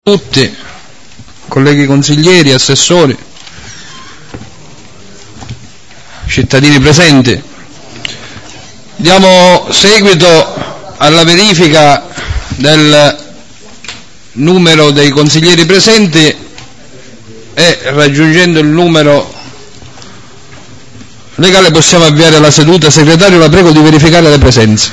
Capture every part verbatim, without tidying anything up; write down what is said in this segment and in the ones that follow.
Tutti, colleghi consiglieri, assessori, cittadini presenti, diamo seguito alla verifica del numero dei consiglieri presenti e, raggiungendo il numero legale, possiamo avviare la seduta. Segretario, la prego di verificare le presenze.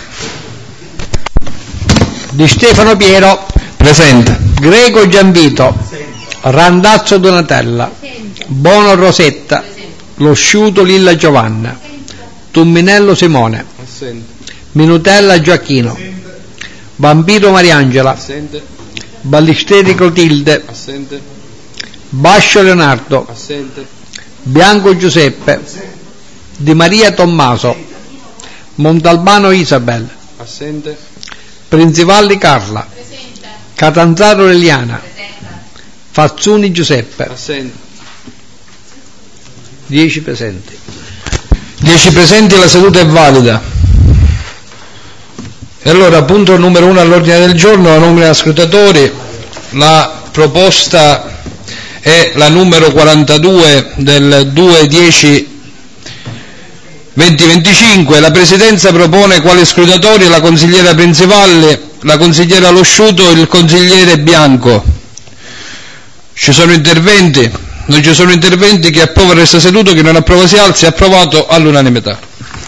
Di Stefano Piero presente. Greco Giambito Randazzo Donatella Bono Rosetta Lo Sciuto Lilla Giovanna Tumminello Simone Minutella Gioacchino Vampiro Mariangela Ballisteri Clotilde Bascio Leonardo Bianco Giuseppe Di Maria Tommaso Montalbano Isabel Principalli Carla Catanzaro Liliana Fazzuni Giuseppe dieci presenti. dieci presenti, la seduta è valida. E allora, punto numero uno all'ordine del giorno, la nomina scrutatori. La proposta è la numero quarantadue del due dieci duemilaventicinque. La Presidenza propone quali scrutatori la consigliera Principalli, la consigliera Lo Sciuto, il consigliere Bianco. Ci sono interventi? Non ci sono interventi. Chi approva resta seduto, chi non approva si alzi. Approvato all'unanimità.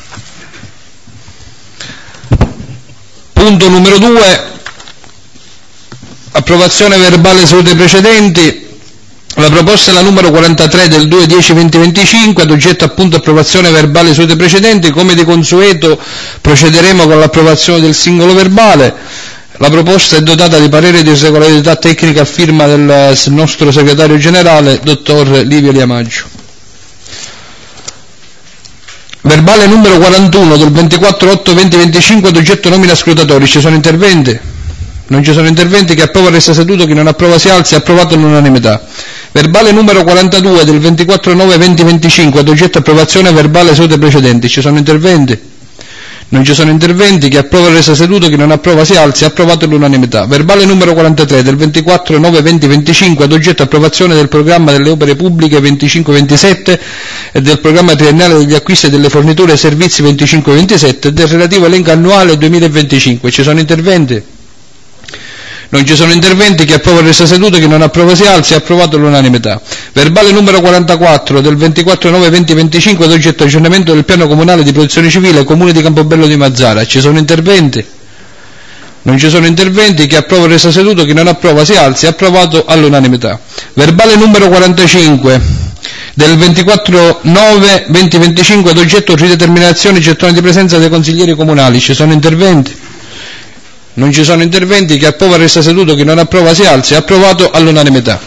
Punto numero due, approvazione verbale sedute precedenti. La proposta è la numero quarantatré del due dieci duemilaventicinque, ad oggetto appunto approvazione verbale sedute precedenti. Come di consueto procederemo con l'approvazione del singolo verbale. La proposta è dotata di parere di regolarità tecnica a firma del nostro segretario generale, dottor Livio Liamaggio. Verbale numero quarantuno del ventiquattro otto duemilaventicinque, ad oggetto nomina scrutatori. Ci sono interventi? Non ci sono interventi. Chi approva resta seduto, chi non approva si alzi. Approvato all'unanimità. Verbale numero quarantadue del ventiquattro nove duemilaventicinque, ad oggetto approvazione verbale sedute precedenti. Ci sono interventi? Non ci sono interventi. Chi approva resta seduto, chi non approva si alzi. Approvato all'unanimità. Verbale numero quarantatré del ventiquattro nove duemilaventicinque, ad oggetto approvazione del programma delle opere pubbliche venticinque ventisette e del programma triennale degli acquisti e delle forniture e servizi venticinque ventisette e del relativo elenco annuale duemilaventicinque. Ci sono interventi? Non ci sono interventi. Chi approva resta seduto, chi non approva si alzi. Approvato all'unanimità. Verbale numero quarantaquattro del ventiquattro nove duemilaventicinque, ad oggetto aggiornamento del piano comunale di protezione civile Comune di Campobello di Mazzara. Ci sono interventi? Non ci sono interventi. Chi approva resta seduto, chi non approva si alzi. Approvato all'unanimità. Verbale numero quarantacinque del ventiquattro nove duemilaventicinque, ad oggetto rideterminazione gettone di presenza dei consiglieri comunali. Ci sono interventi? Non ci sono interventi. Chi approva resta seduto, chi non approva si alzi. Approvato all'unanimità.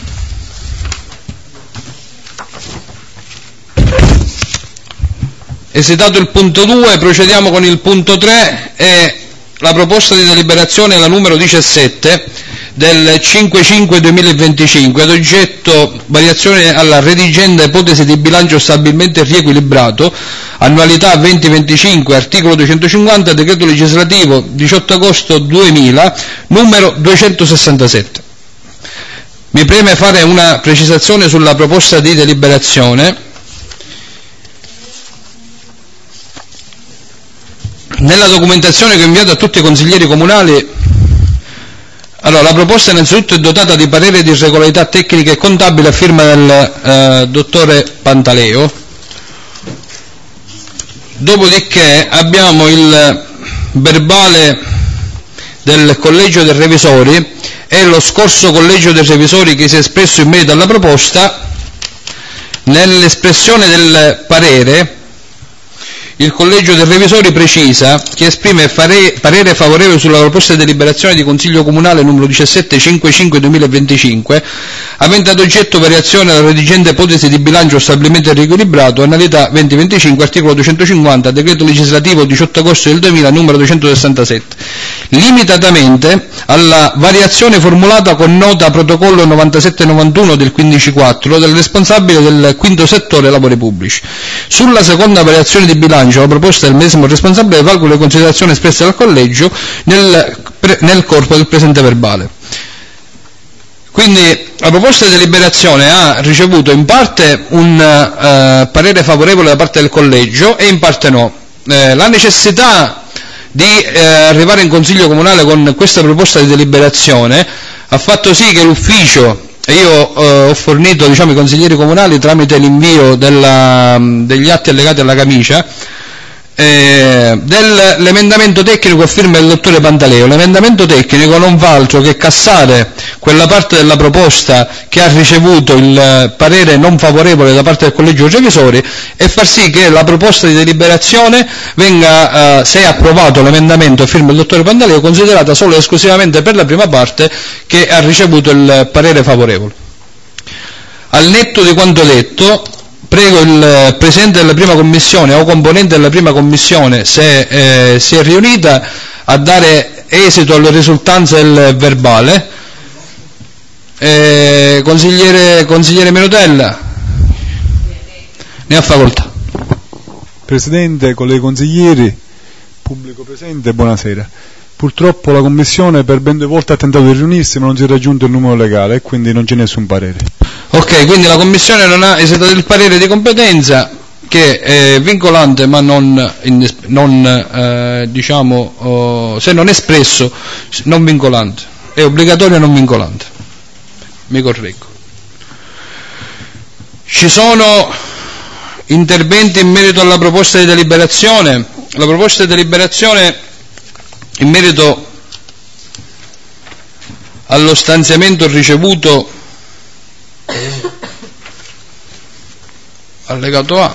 Esitato il punto due, procediamo con il punto tre e la proposta di deliberazione è la numero diciassette del cinque cinque duemilaventicinque, ad oggetto variazione alla redigenda ipotesi di bilancio stabilmente riequilibrato, annualità venti venticinque, articolo duecentocinquanta, decreto legislativo diciotto agosto duemila, numero duecentosessantasette. Mi preme fare una precisazione sulla proposta di deliberazione. Nella documentazione che ho inviato a tutti i consiglieri comunali, allora, la proposta innanzitutto è dotata di parere di regolarità tecnica e contabile a firma del eh, dottore Pantaleo. Dopodiché abbiamo il verbale del collegio dei revisori e lo scorso collegio dei revisori che si è espresso in merito alla proposta. Nell'espressione del parere il collegio dei revisori precisa che esprime fare, parere favorevole sulla proposta di deliberazione di Consiglio Comunale numero diciassette cinquantacinque duemilaventicinque, avente ad oggetto variazione alla redigente ipotesi di bilancio stabilmente riequilibrato, annualità venti venticinque, articolo duecentocinquanta, decreto legislativo diciotto agosto del duemila, numero duecentosessantasette, limitatamente alla variazione formulata con nota protocollo novantasette novantuno del quindici quattro del responsabile del quinto settore lavori pubblici. Sulla seconda variazione di bilancio, la proposta del medesimo responsabile valgono le considerazioni espresse dal collegio nel, nel corpo del presente verbale. Quindi la proposta di deliberazione ha ricevuto in parte un eh, parere favorevole da parte del collegio e in parte no. Eh, la necessità di eh, arrivare in Consiglio Comunale con questa proposta di deliberazione ha fatto sì che l'ufficio, e io eh, ho fornito diciamo, i consiglieri comunali tramite l'invio della, degli atti allegati alla camicia, Eh, dell'emendamento tecnico a firma del dottore Pantaleo. L'emendamento tecnico non fa altro che cassare quella parte della proposta che ha ricevuto il parere non favorevole da parte del collegio dei revisori e far sì che la proposta di deliberazione venga, eh, se è approvato l'emendamento a firma del dottore Pantaleo, considerata solo e esclusivamente per la prima parte che ha ricevuto il parere favorevole. Al netto di quanto detto, prego il Presidente della prima commissione o componente della prima commissione, se eh, si è riunita, a dare esito alle risultanze del verbale. Eh, consigliere, consigliere Minutella, ne ha facoltà. Presidente, colleghi consiglieri, pubblico presente, buonasera. Purtroppo la Commissione per ben due volte ha tentato di riunirsi ma non si è raggiunto il numero legale e quindi non c'è nessun parere. Ok, quindi la Commissione non ha esitato il parere di competenza, che è vincolante ma non, non eh, diciamo, oh, se non espresso, non vincolante. È obbligatorio e non vincolante. Mi correggo. Ci sono interventi in merito alla proposta di deliberazione. La proposta di deliberazione in merito allo stanziamento ricevuto allegato A,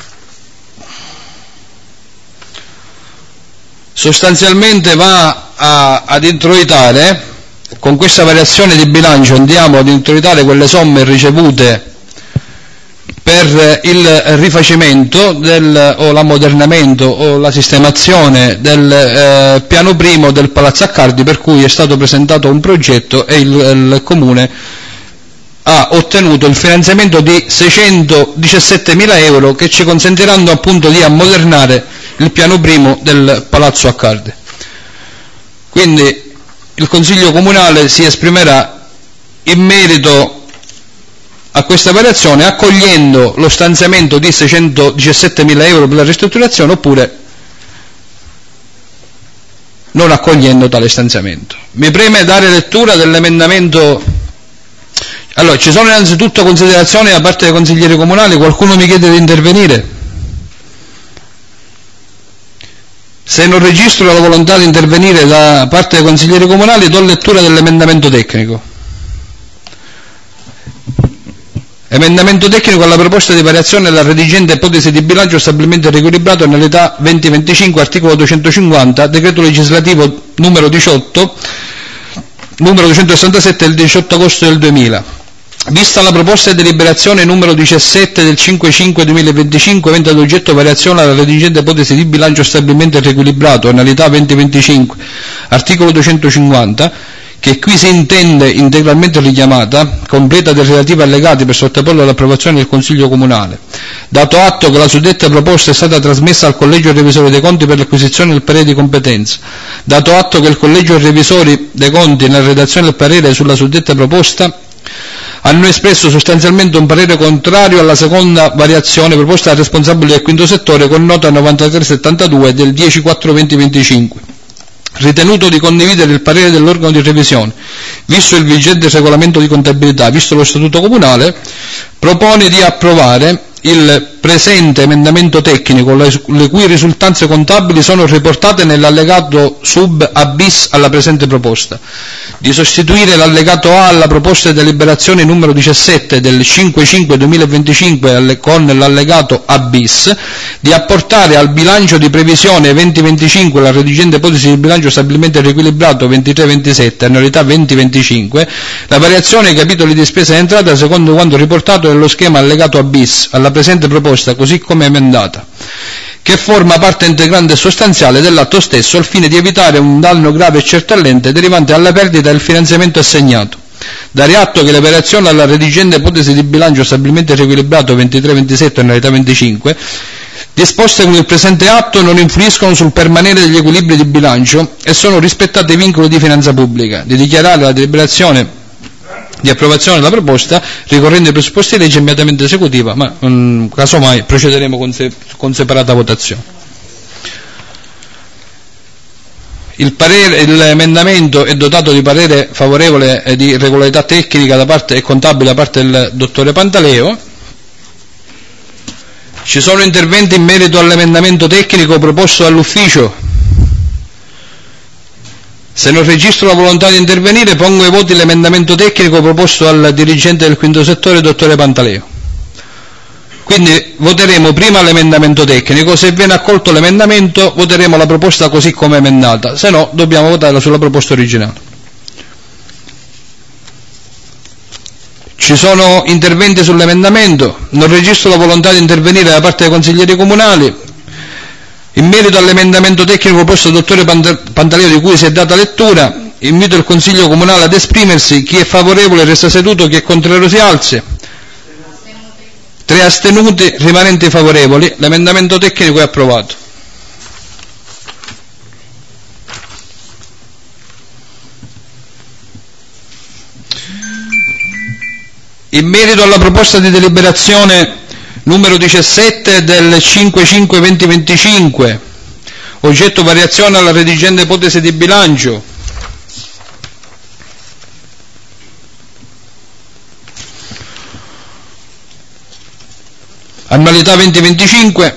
sostanzialmente va a, ad introitare, con questa variazione di bilancio andiamo ad introitare quelle somme ricevute per il rifacimento del, o l'ammodernamento o la sistemazione del eh, piano primo del Palazzo Accardi, per cui è stato presentato un progetto e il, il Comune ha ottenuto il finanziamento di seicentodiciassettemila euro che ci consentiranno appunto di ammodernare il piano primo del Palazzo Accardi. Quindi il Consiglio Comunale si esprimerà in merito a questa variazione accogliendo lo stanziamento di seicentodiciassettemila euro per la ristrutturazione oppure non accogliendo tale stanziamento. Mi preme dare lettura dell'emendamento. Allora, ci sono innanzitutto considerazioni da parte dei consiglieri comunali. Qualcuno mi chiede di intervenire? Se non registro la volontà di intervenire da parte dei consiglieri comunali, do lettura dell'emendamento tecnico. Emendamento tecnico alla proposta di variazione della redigente ipotesi di bilancio stabilmente riequilibrato annualità venti venticinque, articolo duecentocinquanta, decreto legislativo numero diciotto, numero duecentosessantasette del diciotto agosto del duemila. Vista la proposta di deliberazione numero diciassette del cinque cinque duemilaventicinque, avente ad oggetto variazione alla redigente ipotesi di bilancio stabilmente riequilibrato annualità venti venticinque, articolo duecentocinquanta, che qui si intende integralmente richiamata, completa dei relativi allegati per sottoporla all'approvazione del Consiglio Comunale. Dato atto che la suddetta proposta è stata trasmessa al Collegio Revisori dei Conti per l'acquisizione del parere di competenza. Dato atto che il Collegio Revisori dei Conti, nella redazione del parere sulla suddetta proposta, hanno espresso sostanzialmente un parere contrario alla seconda variazione proposta dal responsabile del quinto settore con nota novantatré settantadue del dieci quattro duemilaventicinque. Ritenuto di condividere il parere dell'organo di revisione, visto il vigente regolamento di contabilità, visto lo statuto comunale, propone di approvare il presente emendamento tecnico, le cui risultanze contabili sono riportate nell'allegato sub A bis alla presente proposta, di sostituire l'allegato A alla proposta di deliberazione numero diciassette del cinque cinque duemilaventicinque con l'allegato A bis, di apportare al bilancio di previsione venti venticinque la redigente ipotesi di bilancio stabilmente riequilibrato ventitré ventisette, annualità venti venticinque, la variazione ai capitoli di spesa e entrata secondo quanto riportato nello schema allegato A bis alla presente proposta così come emendata, che forma parte integrante e sostanziale dell'atto stesso al fine di evitare un danno grave e certamente derivante dalla perdita del finanziamento assegnato. Dare atto che le variazioni alla redigente ipotesi di bilancio stabilmente riequilibrato ventitré ventisette annualità venticinque disposte con il presente atto non influiscono sul permanere degli equilibri di bilancio e sono rispettati i vincoli di finanza pubblica. Di dichiarare la deliberazione di approvazione della proposta, ricorrendo ai presupposti di legge immediatamente esecutiva, ma um, casomai procederemo con, se- con separata votazione. Il parere, l'emendamento è dotato di parere favorevole e di regolarità tecnica da parte e contabile da parte del dottore Pantaleo. Ci sono interventi in merito all'emendamento tecnico proposto dall'ufficio? Se non registro la volontà di intervenire, pongo ai voti l'emendamento tecnico proposto dal dirigente del quinto settore, dottore Pantaleo. Quindi voteremo prima l'emendamento tecnico, se viene accolto l'emendamento voteremo la proposta così come emendata, se no dobbiamo votarla sulla proposta originale. Ci sono interventi sull'emendamento? Non registro la volontà di intervenire da parte dei consiglieri comunali. In merito all'emendamento tecnico proposto dal dottore Pantaleo di cui si è data lettura, invito il Consiglio Comunale ad esprimersi. Chi è favorevole resta seduto, chi è contrario si alzi. Tre astenuti, rimanenti favorevoli. L'emendamento tecnico è approvato. In merito alla proposta di deliberazione numero diciassette del cinque cinque duemilaventicinque, oggetto variazione alla redigente ipotesi di bilancio, annualità duemilaventicinque,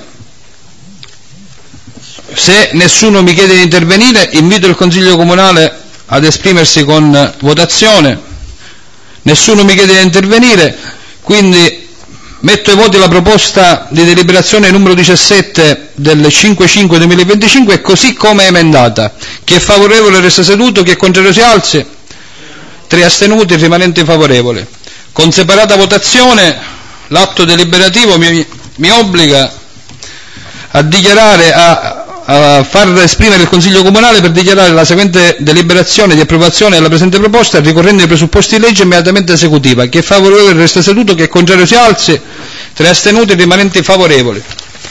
se nessuno mi chiede di intervenire invito il Consiglio Comunale ad esprimersi con votazione. Nessuno mi chiede di intervenire, quindi metto ai voti la proposta di deliberazione numero diciassette del cinque cinque duemilaventicinque così come emendata. Chi è favorevole resta seduto, chi è contrario si alzi. Tre astenuti, rimanenti favorevoli. Con separata votazione l'atto deliberativo mi, mi obbliga a dichiarare, a, a far esprimere il Consiglio Comunale per dichiarare la seguente deliberazione di approvazione della presente proposta, ricorrendo ai presupposti di legge immediatamente esecutiva. Chi è favorevole resta seduto, chi è contrario si alzi. Tre astenuti, rimanenti favorevoli.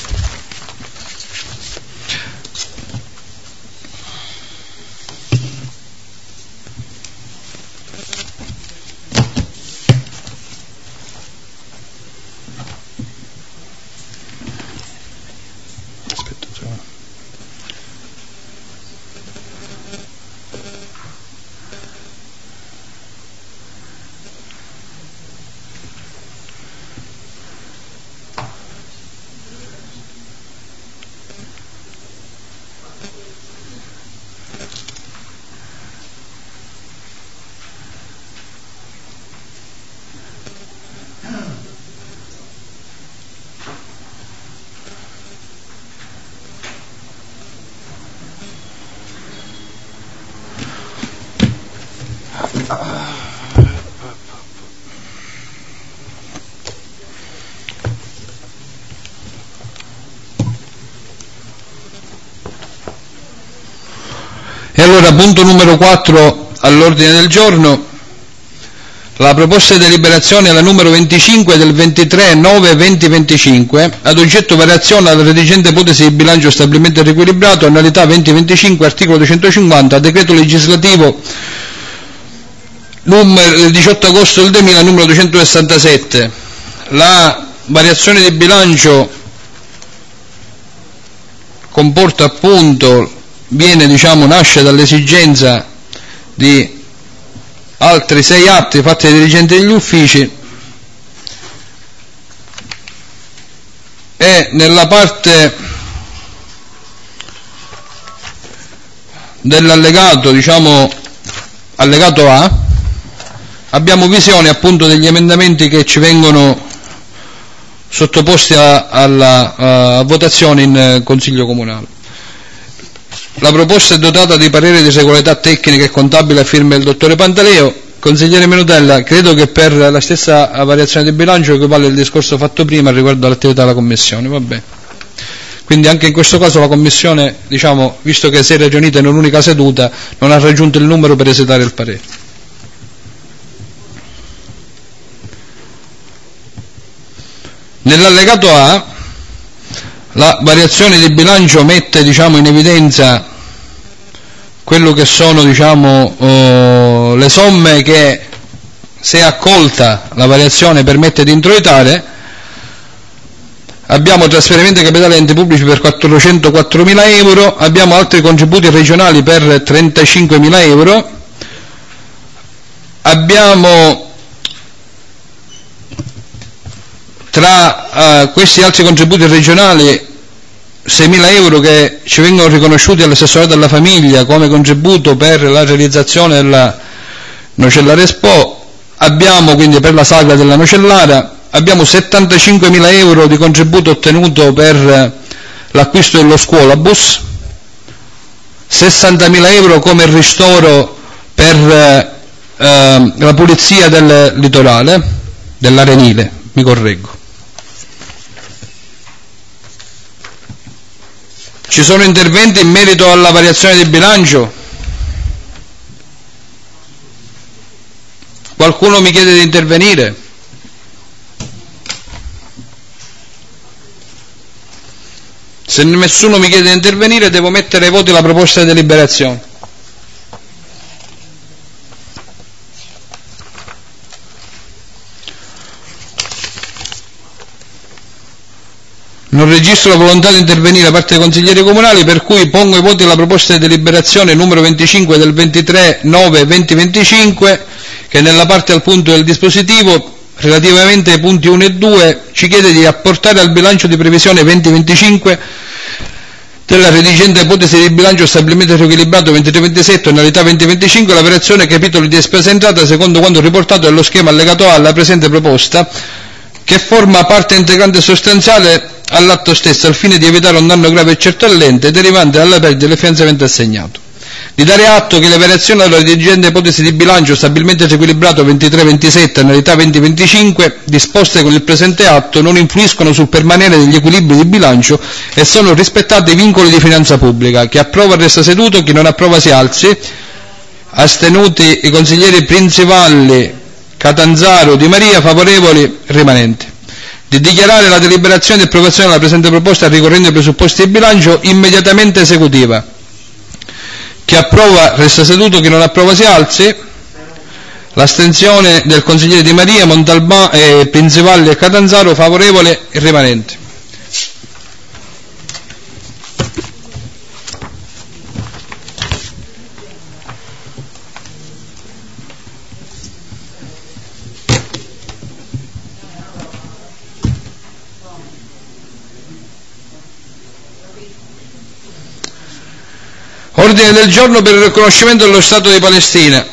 E allora, punto numero quattro all'ordine del giorno, la proposta di deliberazione è la numero venticinque del ventitré nove duemilaventicinque, ad oggetto variazione alla redigente ipotesi di bilancio stabilmente riequilibrato, annualità duemilaventicinque, articolo duecentocinquanta, decreto legislativo numero diciotto agosto del duemila, numero duecentosessantasette. La variazione di bilancio comporta appunto, viene diciamo, nasce dall'esigenza di altri sei atti fatti dai dirigenti degli uffici e nella parte dell'allegato, diciamo allegato A, abbiamo visione appunto degli emendamenti che ci vengono sottoposti a, alla a votazione in Consiglio Comunale. La proposta è dotata di parere di regolarità tecnica e contabile a firma del dottore Pantaleo. Consigliere Minutella, credo che per la stessa variazione di bilancio equivale il discorso fatto prima riguardo all'attività della Commissione, va bene. Quindi anche in questo caso la Commissione, diciamo, visto che si è riunita in un'unica seduta, non ha raggiunto il numero per esitare il parere. Nell'allegato A la variazione di bilancio mette, diciamo, in evidenza quello che sono, diciamo, oh, le somme che se accolta la variazione permette di introitare. Abbiamo trasferimenti capitali enti pubblici per quattrocentoquattromila euro, abbiamo altri contributi regionali per trentacinquemila euro, abbiamo tra uh, questi altri contributi regionali seimila euro che ci vengono riconosciuti all'assessorato alla famiglia come contributo per la realizzazione della Nocellara Expo, abbiamo quindi per la sagra della Nocellara, abbiamo settantacinquemila euro di contributo ottenuto per l'acquisto dello scuolabus, sessantamila euro come ristoro per eh, la pulizia del litorale, dell'arenile, mi correggo. Ci sono interventi in merito alla variazione di bilancio? Qualcuno mi chiede di intervenire? Se nessuno mi chiede di intervenire, devo mettere ai voti la proposta di deliberazione. Non registro la volontà di intervenire da parte dei consiglieri comunali, per cui pongo ai voti la proposta di deliberazione numero venticinque del ventitré nove duemilaventicinque, che nella parte al punto del dispositivo, relativamente ai punti uno e due, ci chiede di apportare al bilancio di previsione duemilaventicinque della redigente ipotesi di bilancio stabilimento riequilibrato ventitré ventisette annualità duemilaventicinque la variazione capitoli di spesa e entrata secondo quanto riportato nello schema allegato A alla presente proposta, che forma parte integrante e sostanziale all'atto stesso al fine di evitare un danno grave e certo all'ente derivante dalla perdita del finanziamento assegnato. Di dare atto che le variazioni della redigente ipotesi di bilancio stabilmente riequilibrato ventitré ventisette annualità duemilaventicinque disposte con il presente atto non influiscono sul permanere degli equilibri di bilancio e sono rispettati i vincoli di finanza pubblica. Chi approva resta seduto, chi non approva si alzi. Astenuti i consiglieri Principalli, Catanzaro, Di Maria, favorevoli, rimanenti. Di dichiarare la deliberazione di approvazione della presente proposta ricorrendo ai presupposti di bilancio immediatamente esecutiva. Chi approva resta seduto, chi non approva si alzi. L'astensione del consigliere Di Maria, Montalbano, eh, Principalli e Catanzaro, favorevole e rimanenti. Ordine del giorno per il riconoscimento dello Stato di Palestina.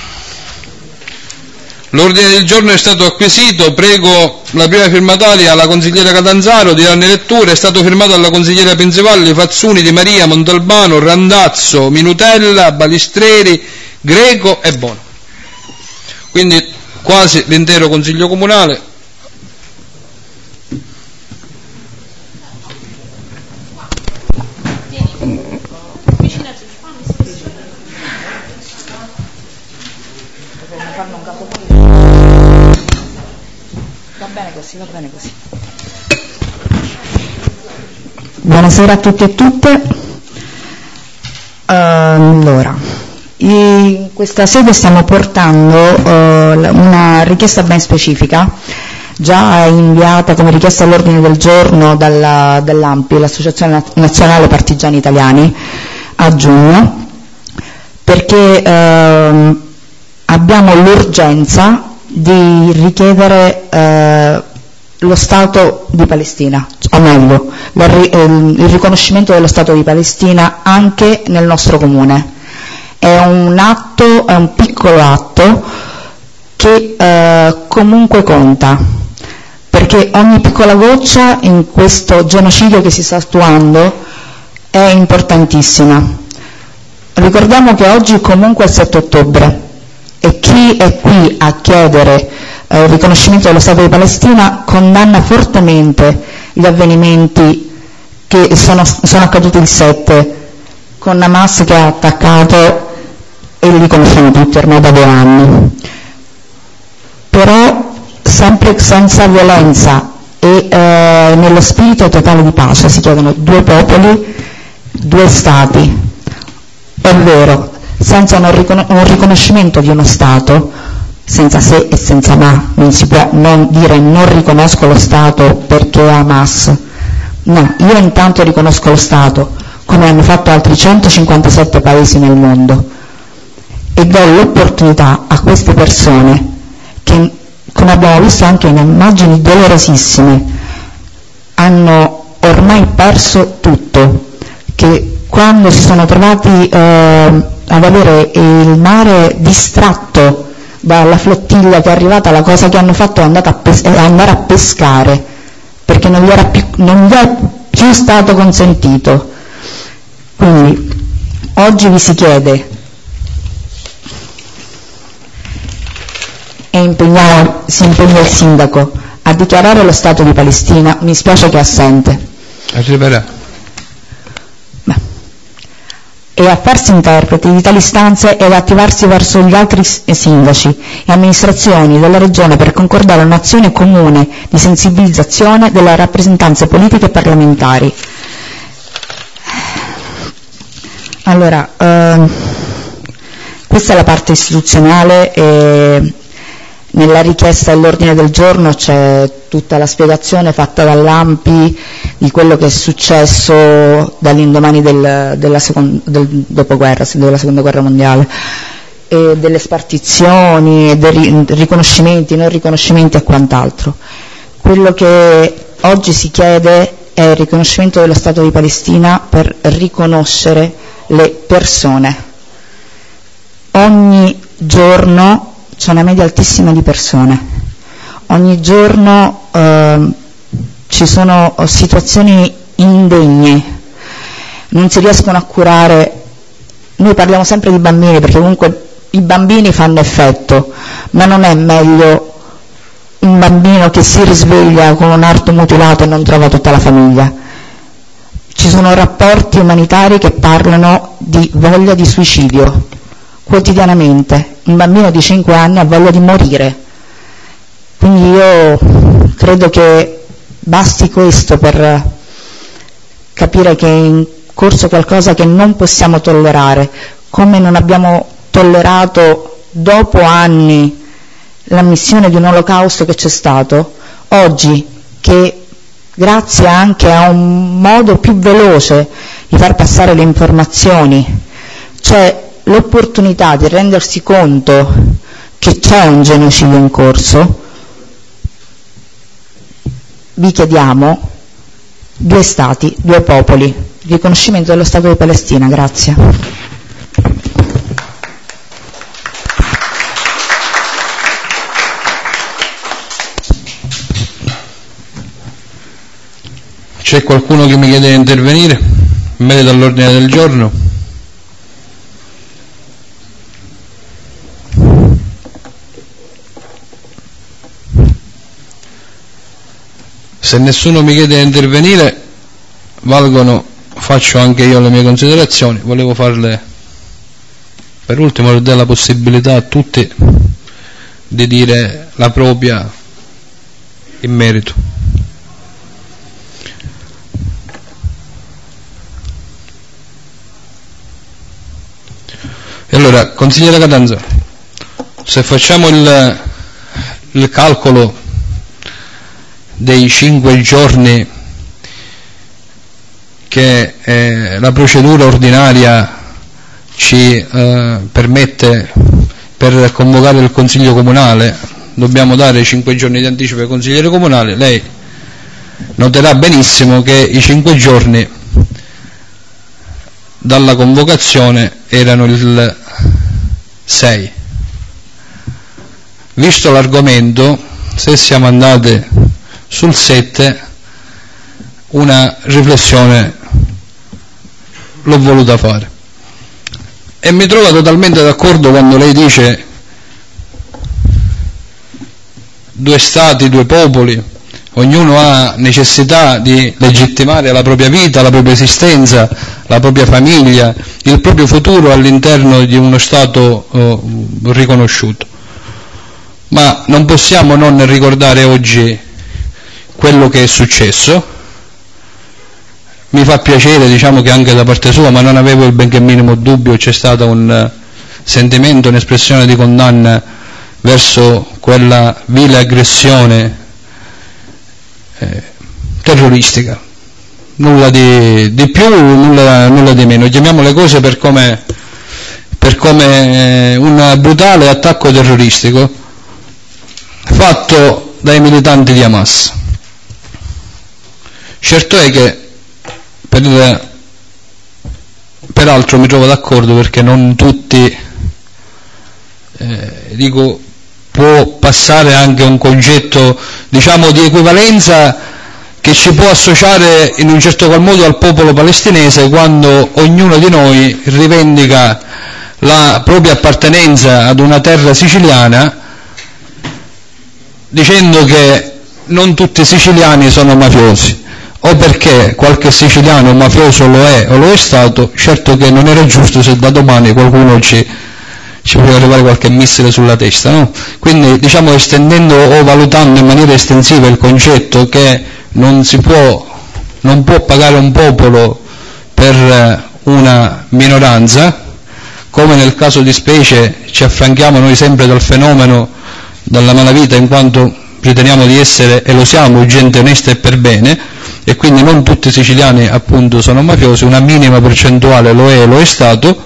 L'ordine del giorno è stato acquisito, prego la prima firmataria, la consigliera Catanzaro, di darne lettura. È stato firmato dalla consigliera Principalli, Fazzuni, Di Maria, Montalbano, Randazzo, Minutella, Balistreri, Greco e Bono. Quindi quasi l'intero Consiglio Comunale. Va bene così. Buonasera a tutti e tutte. Uh, allora, in questa sede stiamo portando uh, una richiesta ben specifica, già inviata come richiesta all'ordine del giorno dalla, dall'A M P I, l'Associazione Nazionale Partigiani Italiani, a giugno, perché uh, abbiamo l'urgenza di richiedere uh, lo Stato di Palestina, o meglio, il riconoscimento dello Stato di Palestina anche nel nostro comune. È un atto, è un piccolo atto che eh, comunque conta, perché ogni piccola goccia in questo genocidio che si sta attuando è importantissima. Ricordiamo che oggi comunque è il sette ottobre e chi è qui a chiedere il riconoscimento dello Stato di Palestina condanna fortemente gli avvenimenti che sono, sono accaduti il sette, con Hamas che ha attaccato, e li conosciamo tutti ormai da due anni. Però sempre senza violenza e eh, nello spirito totale di pace si chiedono due popoli, due Stati. È vero, senza un, ricon- un riconoscimento di uno Stato senza se e senza ma, non si può non dire non riconosco lo Stato perché è Hamas. No, io intanto riconosco lo Stato, come hanno fatto altri centocinquantasette paesi nel mondo, e do l'opportunità a queste persone che, come abbiamo visto anche in immagini dolorosissime, hanno ormai perso tutto, che quando si sono trovati eh, ad avere il mare distratto dalla flottiglia che è arrivata, la cosa che hanno fatto è andare a, pes- è andare a pescare, perché non gli, era più, non gli è più stato consentito. Quindi oggi vi si chiede e impegniamo, si impegna il sindaco a dichiarare lo Stato di Palestina, mi spiace che è assente, arriverà, e a farsi interprete di tali istanze e ad attivarsi verso gli altri sindaci e amministrazioni della regione per concordare un'azione comune di sensibilizzazione delle rappresentanze politiche e parlamentari. Allora, ehm, questa è la parte istituzionale e nella richiesta dell'ordine del giorno c'è tutta la spiegazione fatta dall'A M P I di quello che è successo dall'indomani del, della second, del dopoguerra, della seconda guerra mondiale, e delle spartizioni, e dei riconoscimenti, non riconoscimenti e quant'altro. Quello che oggi si chiede è il riconoscimento dello Stato di Palestina per riconoscere le persone. Ogni giorno c'è una media altissima di persone, ogni giorno eh, ci sono situazioni indegne, non si riescono a curare. Noi parliamo sempre di bambini perché comunque i bambini fanno effetto, ma non è meglio un bambino che si risveglia con un arto mutilato e non trova tutta la famiglia. Ci sono rapporti umanitari che parlano di voglia di suicidio quotidianamente. Un bambino di cinque anni ha voglia di morire. Quindi io credo che basti questo per capire che è in corso qualcosa che non possiamo tollerare, come non abbiamo tollerato dopo anni l'ammissione di un olocausto che c'è stato. Oggi, che grazie anche a un modo più veloce di far passare le informazioni c'è l'opportunità di rendersi conto che c'è un genocidio in corso, vi chiediamo due stati, due popoli, riconoscimento dello Stato di Palestina. Grazie. C'è qualcuno che mi chiede di intervenire in merito all'ordine del giorno? Se nessuno mi chiede di intervenire, valgono, faccio anche io le mie considerazioni. Volevo farle per ultimo, per dare la possibilità a tutti di dire la propria in merito. E allora, consigliere Catanzaro, se facciamo il, il calcolo dei cinque giorni che eh, la procedura ordinaria ci eh, permette per convocare il Consiglio Comunale, dobbiamo dare cinque giorni di anticipo ai consiglieri comunali. Lei noterà benissimo che i cinque giorni dalla convocazione erano il sei. Visto l'argomento, se siamo andati sul sette, una riflessione l'ho voluta fare. E mi trovo totalmente d'accordo quando lei dice due stati, due popoli, ognuno ha necessità di legittimare la propria vita, la propria esistenza, la propria famiglia, il proprio futuro all'interno di uno Stato eh, riconosciuto. Ma non possiamo non ricordare oggi quello che è successo. Mi fa piacere, diciamo, che anche da parte sua, ma non avevo il benché minimo dubbio, c'è stato un sentimento, un'espressione di condanna verso quella vile aggressione eh, terroristica. Nulla di, di più, nulla, nulla di meno. Chiamiamo le cose per come, per come eh, un brutale attacco terroristico fatto dai militanti di Hamas. Certo è che, per, peraltro mi trovo d'accordo, perché non tutti, eh, dico, può passare anche un concetto, diciamo, di equivalenza che ci può associare in un certo qual modo al popolo palestinese, quando ognuno di noi rivendica la propria appartenenza ad una terra siciliana, dicendo che non tutti i siciliani sono mafiosi, o perché qualche siciliano mafioso lo è o lo è stato. Certo che non era giusto se da domani qualcuno ci, ci poteva arrivare qualche missile sulla testa, no? Quindi, diciamo, estendendo o valutando in maniera estensiva il concetto che non si può, non può pagare un popolo per una minoranza, come nel caso di specie ci affranchiamo noi sempre dal fenomeno, dalla malavita, in quanto riteniamo di essere, e lo siamo, gente onesta e per bene, e quindi non tutti i siciliani appunto sono mafiosi, una minima percentuale lo è e lo è stato.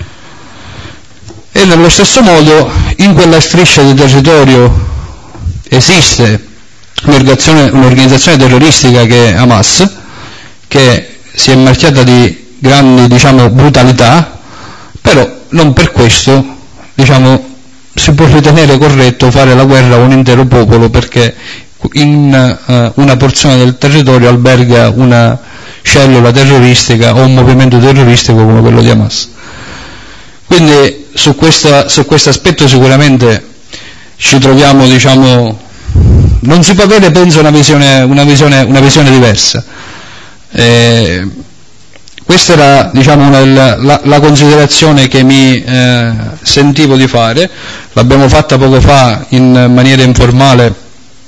E nello stesso modo in quella striscia di territorio esiste un'organizzazione, un'organizzazione terroristica che è Hamas, che si è marchiata di grandi, diciamo, brutalità, però non per questo, diciamo, si può ritenere corretto fare la guerra a un intero popolo perché in uh, una porzione del territorio alberga una cellula terroristica o un movimento terroristico come quello di Hamas. Quindi su questo su questo aspetto sicuramente ci troviamo, diciamo, non si può avere, penso, una visione, una visione, una visione diversa. Eh, questa era, diciamo, una, la, la considerazione che mi eh, sentivo di fare. L'abbiamo fatta poco fa in maniera informale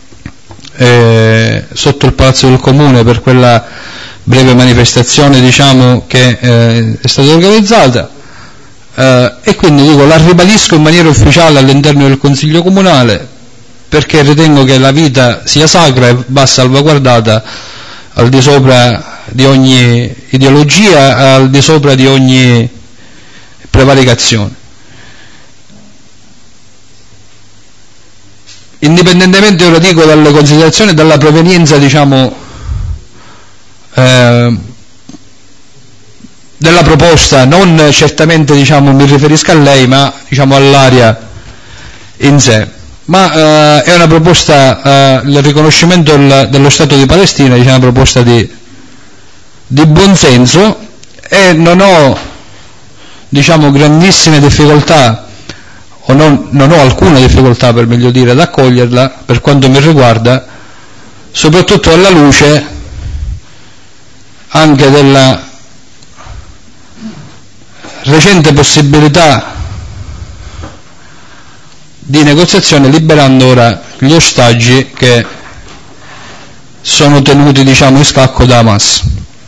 eh, sotto il Palazzo del Comune per quella breve manifestazione, diciamo, che eh, è stata organizzata. Uh, e quindi dico, la ribadisco in maniera ufficiale all'interno del Consiglio Comunale, perché ritengo che la vita sia sacra e va salvaguardata al di sopra di ogni ideologia, al di sopra di ogni prevaricazione. Indipendentemente, ora dico, dalle considerazioni e dalla provenienza, diciamo, eh, della proposta, non certamente, diciamo, mi riferisco a lei, ma, diciamo, all'area in sé. Ma eh, è una proposta, eh, il riconoscimento del, dello Stato di Palestina, diciamo, una proposta di, di buonsenso, e non ho, diciamo, grandissime difficoltà, o non, non ho alcuna difficoltà, per meglio dire, ad accoglierla per quanto mi riguarda, soprattutto alla luce anche della recente possibilità di negoziazione, liberando ora gli ostaggi che sono tenuti, diciamo, in scacco da Hamas.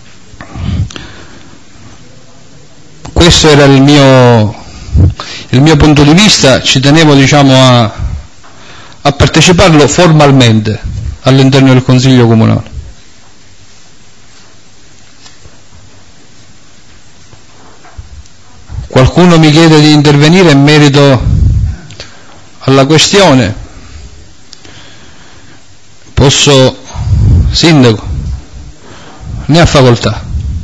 Questo era il mio, il mio punto di vista. Ci tenevo, diciamo, a, a parteciparlo formalmente all'interno del Consiglio Comunale. Qualcuno mi chiede di intervenire in merito alla questione. Posso, Sindaco, ne ha facoltà.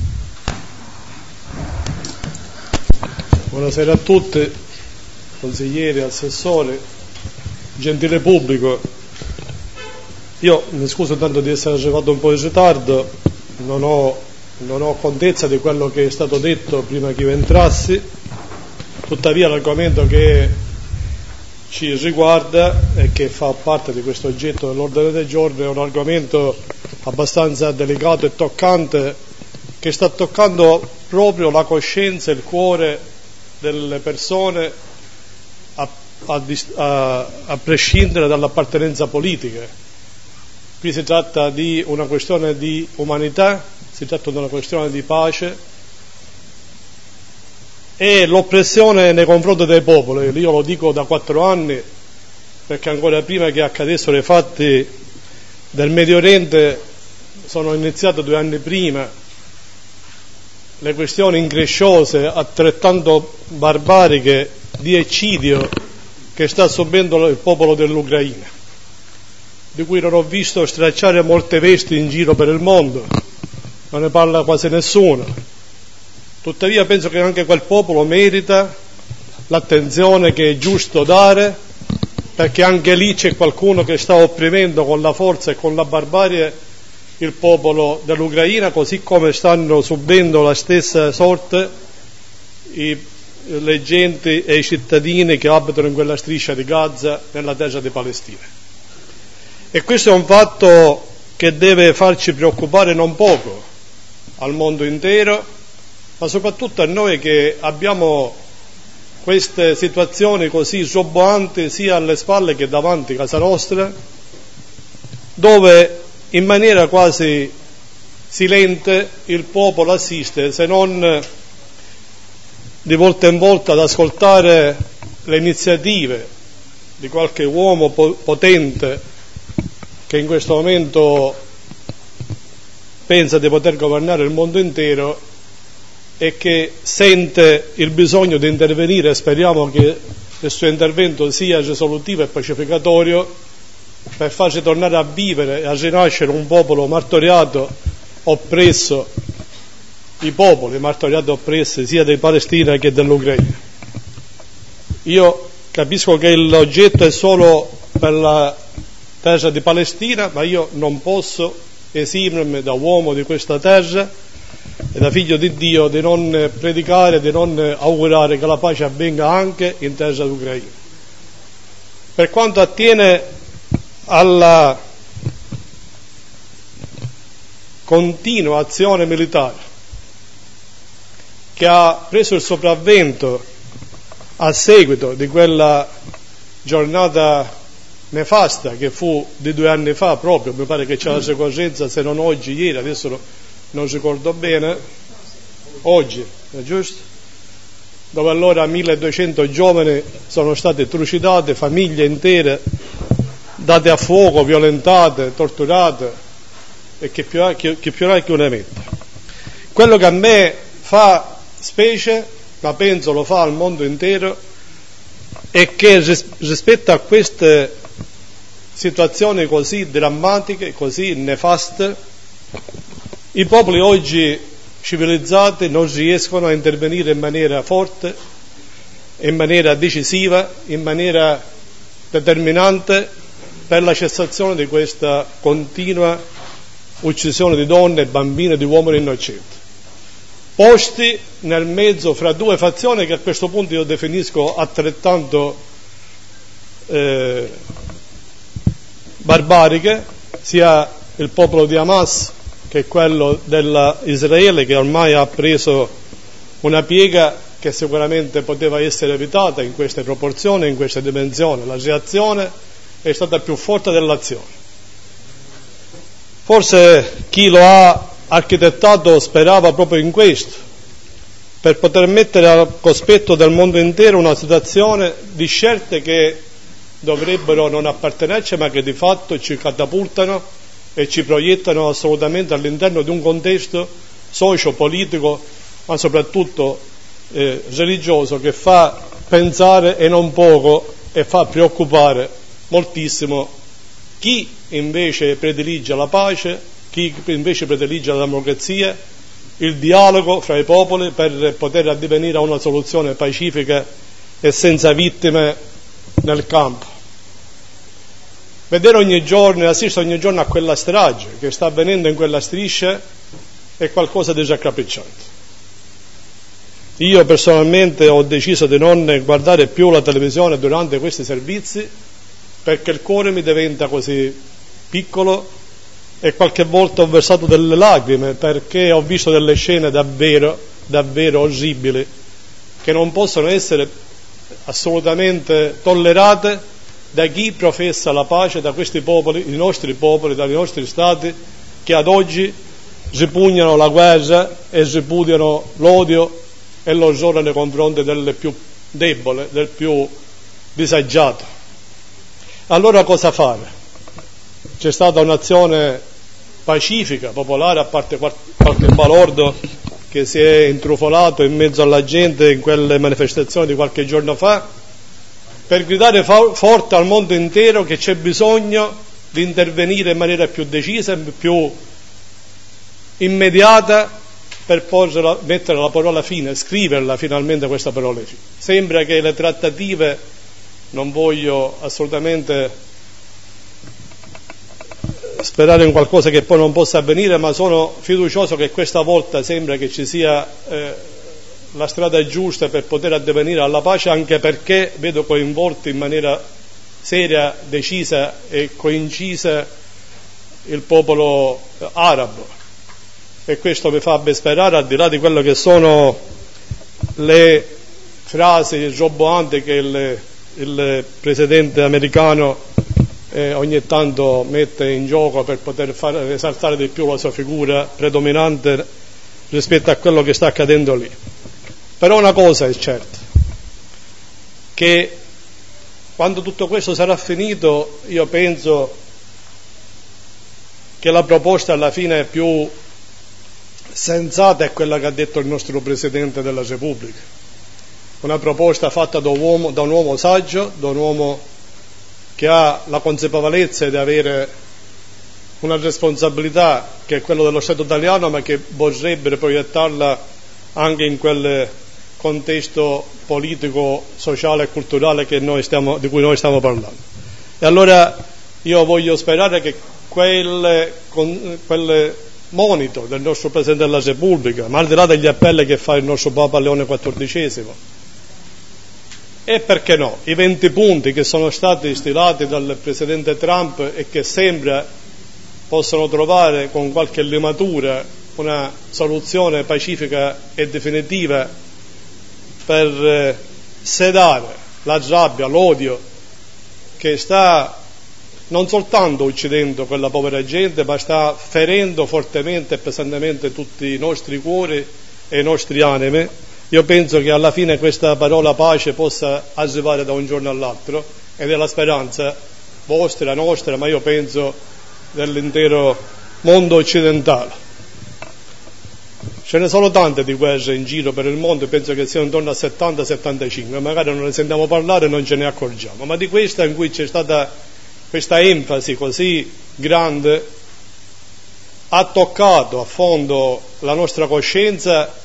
Buonasera a tutti, consiglieri, assessori, gentile pubblico. Io mi scuso tanto di essere arrivato un po' in ritardo, non ho, non ho contezza di quello che è stato detto prima che io entrassi, tuttavia l'argomento che ci riguarda e che fa parte di questo oggetto dell'ordine del giorno è un argomento abbastanza delicato e toccante, che sta toccando proprio la coscienza e il cuore delle persone a, a, a, a prescindere dall'appartenenza politica. Qui si tratta di una questione di umanità, si tratta di una questione di pace, e l'oppressione nei confronti dei popoli. Io lo dico da quattro anni perché ancora prima che accadessero i fatti del Medio Oriente sono iniziate due anni prima le questioni incresciose, altrettanto barbariche, di eccidio che sta subendo il popolo dell'Ucraina, di cui non ho visto stracciare molte vesti in giro per il mondo, non ne parla quasi nessuno. Tuttavia penso che anche quel popolo merita l'attenzione che è giusto dare, perché anche lì c'è qualcuno che sta opprimendo con la forza e con la barbarie il popolo dell'Ucraina, così come stanno subendo la stessa sorte i, le genti e i cittadini che abitano in quella striscia di Gaza, nella terra di Palestina. E questo è un fatto che deve farci preoccupare non poco al mondo intero, ma soprattutto a noi che abbiamo queste situazioni così roboanti sia alle spalle che davanti a casa nostra, dove in maniera quasi silente il popolo assiste, se non di volta in volta ad ascoltare le iniziative di qualche uomo potente che in questo momento pensa di poter governare il mondo intero e che sente il bisogno di intervenire. Speriamo che il suo intervento sia risolutivo e pacificatorio per farci tornare a vivere e a rinascere un popolo martoriato, oppresso, i popoli martoriati e oppressi sia dei Palestina che dell'Ucraina. Io capisco che l'oggetto è solo per la terra di Palestina, ma io non posso esimermi da uomo di questa terra e da figlio di Dio di non predicare, di non augurare che la pace avvenga anche in terra d'Ucraina. Per quanto attiene alla continua azione militare che ha preso il sopravvento a seguito di quella giornata nefasta che fu di due anni fa proprio, mi pare che c'è la sequenza, se non oggi, ieri, adesso non ricordo bene, oggi, è giusto? Dove allora milleduecento giovani sono stati trucidati, famiglie intere date a fuoco, violentate, torturate e che più ha che, che più ha che una mette. Quello che a me fa specie, ma penso lo fa al mondo intero, è che ris- rispetto a queste situazioni così drammatiche, così nefaste, i popoli oggi civilizzati non riescono a intervenire in maniera forte, in maniera decisiva, in maniera determinante per la cessazione di questa continua uccisione di donne e bambine, di uomini innocenti, posti nel mezzo fra due fazioni che a questo punto io definisco altrettanto eh, barbariche, sia il popolo di Hamas che quello dell'Israele, che ormai ha preso una piega che sicuramente poteva essere evitata in queste proporzioni, in queste dimensioni. La reazione è stata più forte dell'azione. Forse chi lo ha architettato sperava proprio in questo, per poter mettere al cospetto del mondo intero una situazione di scelte che dovrebbero non appartenerci, ma che di fatto ci catapultano e ci proiettano assolutamente all'interno di un contesto socio-politico, ma soprattutto eh, religioso, che fa pensare e non poco e fa preoccupare moltissimo chi invece predilige la pace, chi invece predilige la democrazia, il dialogo fra i popoli per poter addivenire a una soluzione pacifica e senza vittime nel campo. Vedere ogni giorno, assistere ogni giorno a quella strage che sta avvenendo in quella striscia è qualcosa di raccapricciante. Io personalmente ho deciso di non guardare più la televisione durante questi servizi, perché il cuore mi diventa così piccolo e qualche volta ho versato delle lacrime, perché ho visto delle scene davvero, davvero orribili, che non possono essere assolutamente tollerate da chi professa la pace, da questi popoli, i nostri popoli, dai nostri stati, che ad oggi ripugnano la guerra e ripudiano l'odio e l'orrore nei confronti del più debole, del più disagiato. Allora cosa fare? C'è stata un'azione pacifica, popolare, a parte qualche balordo che si è intrufolato in mezzo alla gente in quelle manifestazioni di qualche giorno fa, per gridare fa- forte al mondo intero che c'è bisogno di intervenire in maniera più decisa, più immediata, per porre, mettere la parola fine, scriverla finalmente questa parola fine. Sembra che le trattative, non voglio assolutamente sperare in qualcosa che poi non possa avvenire, ma sono fiducioso che questa volta sembra che ci sia eh, la strada giusta per poter addivenire alla pace, anche perché vedo coinvolto in maniera seria, decisa e coincisa il popolo arabo, e questo mi fa ben sperare, al di là di quello che sono le frasi roboanti che il, il presidente americano eh, ogni tanto mette in gioco per poter far esaltare di più la sua figura predominante rispetto a quello che sta accadendo lì. Però una cosa è certa, che quando tutto questo sarà finito, io penso che la proposta alla fine è più sensata è quella che ha detto il nostro Presidente della Repubblica, una proposta fatta da un uomo, da un uomo saggio, da un uomo che ha la consapevolezza di avere una responsabilità che è quella dello Stato italiano, ma che vorrebbe proiettarla anche in quel contesto politico, sociale e culturale che noi stiamo, di cui noi stiamo parlando. E allora io voglio sperare che quel, con, quel monito del nostro Presidente della Repubblica, ma al di là degli appelli che fa il nostro Papa Leone quattordicesimo, e perché no, i venti punti che sono stati stilati dal Presidente Trump e che sembra possono trovare con qualche limatura una soluzione pacifica e definitiva per eh, sedare la rabbia, l'odio che sta non soltanto uccidendo quella povera gente, ma sta ferendo fortemente e pesantemente tutti i nostri cuori e i nostri animi. Io penso che alla fine questa parola pace possa arrivare da un giorno all'altro, ed è la speranza vostra, nostra, ma io penso dell'intero mondo occidentale. Ce ne sono tante di guerre in giro per il mondo, penso che siano intorno a settanta settantacinque, magari non ne sentiamo parlare e non ce ne accorgiamo, ma di questa in cui c'è stata questa enfasi così grande ha toccato a fondo la nostra coscienza,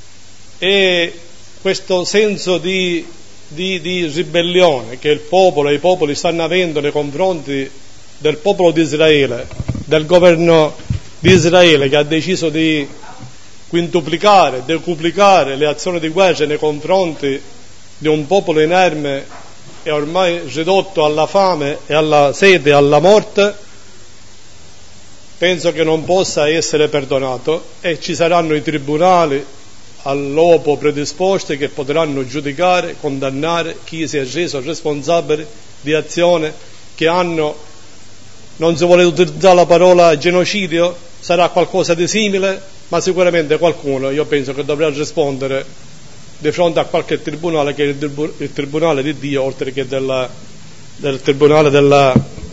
e questo senso di, di, di ribellione che il popolo e i popoli stanno avendo nei confronti del popolo di Israele, del governo di Israele, che ha deciso di quintuplicare, decuplicare le azioni di guerra nei confronti di un popolo inerme e ormai ridotto alla fame e alla sete e alla morte, penso che non possa essere perdonato, e ci saranno i tribunali all'uopo predisposti che potranno giudicare, condannare chi si è reso responsabile di azioni che hanno, non si vuole utilizzare la parola genocidio, sarà qualcosa di simile, ma sicuramente qualcuno, io penso, che dovrà rispondere di fronte a qualche tribunale, che è il, tribu- il tribunale di Dio, oltre che della, del tribunale della,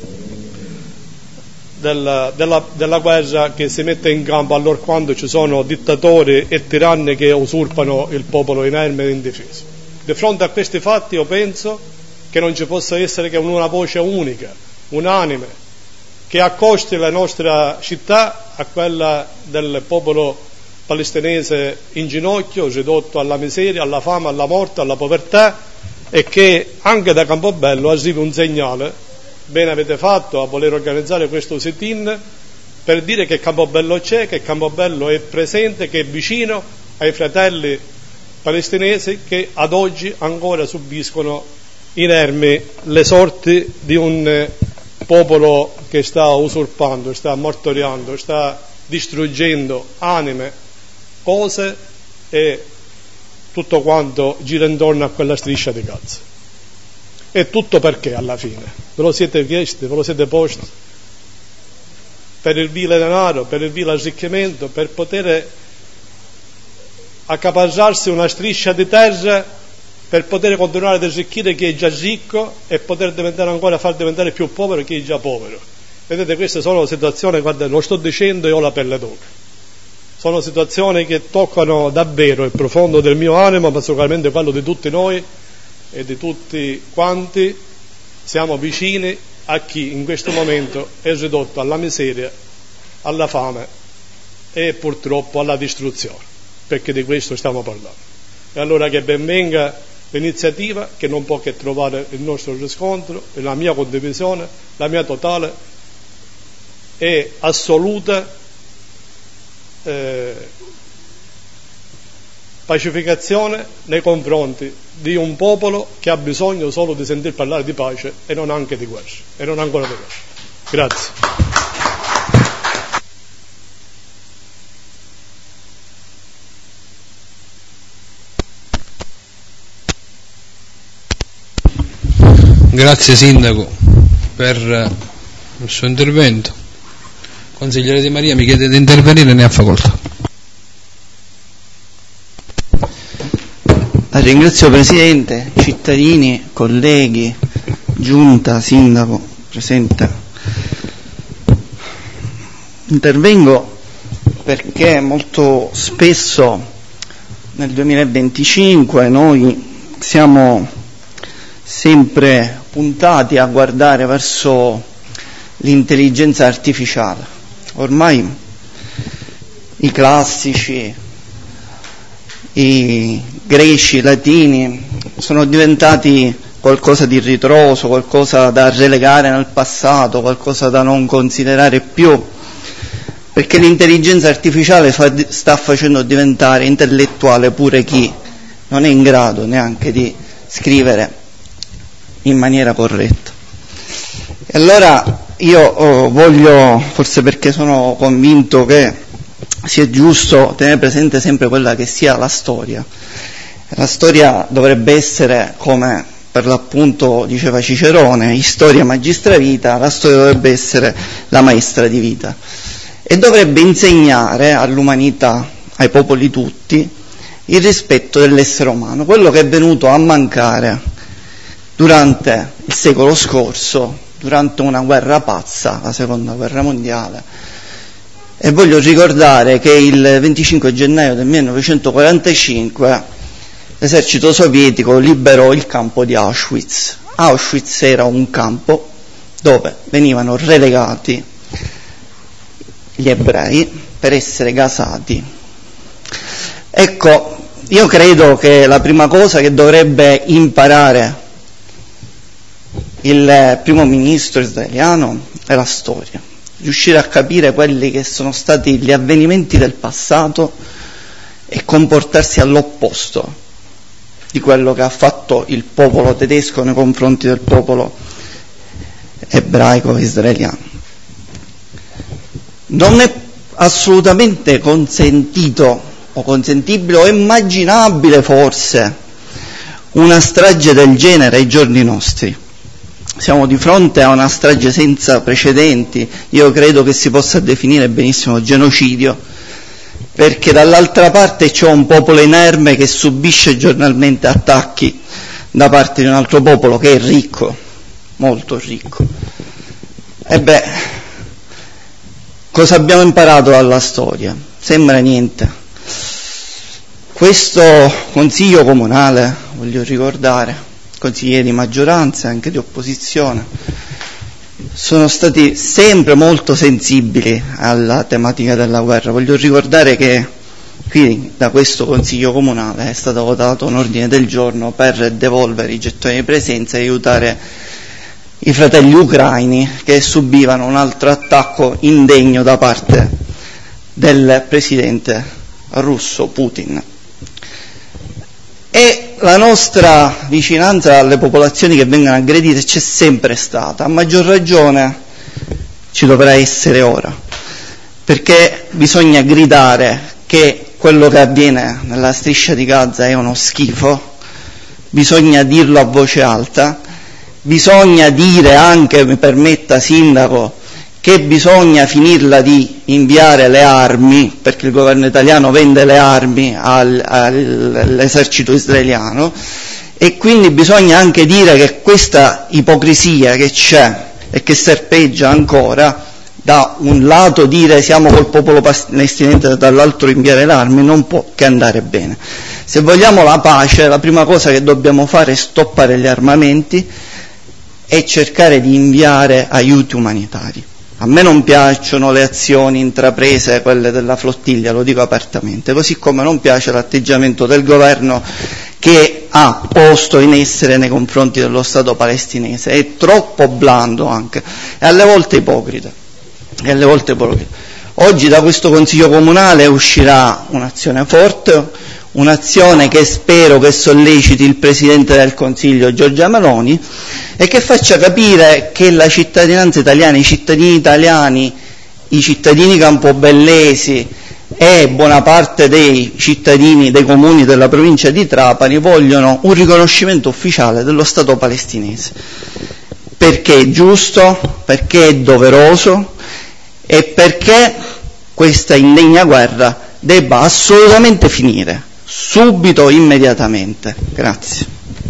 della, della, della guerra che si mette in campo allorquando ci sono dittatori e tiranni che usurpano il popolo inerme e indifeso. Di fronte a questi fatti io penso che non ci possa essere che una voce unica, unanime, che accosti la nostra città a quella del popolo palestinese in ginocchio, ridotto alla miseria, alla fame, alla morte, alla povertà, e che anche da Campobello arrivi un segnale. Bene avete fatto a voler organizzare questo sit-in per dire che Campobello c'è, che Campobello è presente, che è vicino ai fratelli palestinesi che ad oggi ancora subiscono inermi le sorti di un popolo che sta usurpando, sta martoriando, sta distruggendo anime, cose e tutto quanto gira intorno a quella striscia di Gaza. E tutto perché alla fine? Ve lo siete chiesti, ve lo siete posti? Per il vile denaro, per il vile arricchimento, per poter accaparrarsi una striscia di terra per poter continuare ad arricchire chi è già ricco e poter diventare ancora, far diventare più povero chi è già povero. Vedete, queste sono situazioni, guarda, lo sto dicendo e ho la pelle d'oca. Sono situazioni che toccano davvero il profondo del mio animo, ma sicuramente quello di tutti noi e di tutti quanti siamo vicini a chi in questo momento è ridotto alla miseria, alla fame e purtroppo alla distruzione, perché di questo stiamo parlando. E allora che ben venga l'iniziativa, che non può che trovare il nostro riscontro, la mia condivisione, la mia totale e assoluta eh, pacificazione nei confronti di un popolo che ha bisogno solo di sentir parlare di pace e non anche di guerra, e non ancora di guerra. Grazie. Grazie Sindaco per il suo intervento. Consigliere Di Maria, mi chiede di intervenire, ne ha facoltà. Ringrazio Presidente, cittadini, colleghi, Giunta, Sindaco presente. Intervengo perché molto spesso nel duemilaventicinque noi siamo sempre puntati a guardare verso l'intelligenza artificiale. Ormai i classici, i greci, i latini sono diventati qualcosa di ritroso, qualcosa da relegare nel passato, qualcosa da non considerare più, perché l'intelligenza artificiale fa, sta facendo diventare intellettuale pure chi non è in grado neanche di scrivere in maniera corretta. E allora io oh, voglio, forse perché sono convinto che sia giusto tenere presente sempre quella che sia la storia. La storia dovrebbe essere, come per l'appunto diceva Cicerone, storia magistra vita, la storia dovrebbe essere la maestra di vita e dovrebbe insegnare all'umanità, ai popoli tutti, il rispetto dell'essere umano, quello che è venuto a mancare durante il secolo scorso, durante una guerra pazza, la seconda guerra mondiale. E voglio ricordare che il venticinque gennaio del millenovecentoquarantacinque l'esercito sovietico liberò il campo di Auschwitz. Auschwitz era un campo dove venivano relegati gli ebrei per essere gasati. Ecco, io credo che la prima cosa che dovrebbe imparare il primo ministro israeliano è la storia, riuscire a capire quelli che sono stati gli avvenimenti del passato e comportarsi all'opposto di quello che ha fatto il popolo tedesco nei confronti del popolo ebraico israeliano. Non è assolutamente consentito o consentibile o immaginabile forse una strage del genere ai giorni nostri. Siamo di fronte a una strage senza precedenti, io credo che si possa definire benissimo genocidio, perché dall'altra parte c'è un popolo inerme che subisce giornalmente attacchi da parte di un altro popolo che è ricco, molto ricco. E beh, cosa abbiamo imparato dalla storia? Sembra niente. Questo Consiglio Comunale, voglio ricordare, consiglieri di maggioranza e anche di opposizione, sono stati sempre molto sensibili alla tematica della guerra. Voglio ricordare che qui da questo Consiglio Comunale è stato votato un ordine del giorno per devolvere i gettoni di presenza e aiutare i fratelli ucraini che subivano un altro attacco indegno da parte del presidente russo Putin. E la nostra vicinanza alle popolazioni che vengono aggredite c'è sempre stata, a maggior ragione ci dovrà essere ora, perché bisogna gridare che quello che avviene nella striscia di Gaza è uno schifo, bisogna dirlo a voce alta, bisogna dire anche, mi permetta Sindaco, che bisogna finirla di inviare le armi, perché il governo italiano vende le armi al, all'esercito israeliano, e quindi bisogna anche dire che questa ipocrisia che c'è e che serpeggia ancora, da un lato dire siamo col popolo palestinese e dall'altro inviare le armi, non può che andare bene. Se vogliamo la pace, la prima cosa che dobbiamo fare è stoppare gli armamenti e cercare di inviare aiuti umanitari. A me non piacciono le azioni intraprese, quelle della flottiglia, lo dico apertamente, così come non piace l'atteggiamento del governo che ha posto in essere nei confronti dello Stato palestinese. È troppo blando anche, e alle volte ipocrita. E alle volte ipocrita. Oggi da questo Consiglio Comunale uscirà un'azione forte, un'azione che spero che solleciti il Presidente del Consiglio Giorgia Meloni e che faccia capire che la cittadinanza italiana, i cittadini italiani, i cittadini campobellesi e buona parte dei cittadini dei comuni della provincia di Trapani vogliono un riconoscimento ufficiale dello Stato palestinese, perché è giusto, perché è doveroso e perché questa indegna guerra debba assolutamente finire, subito, immediatamente. Grazie.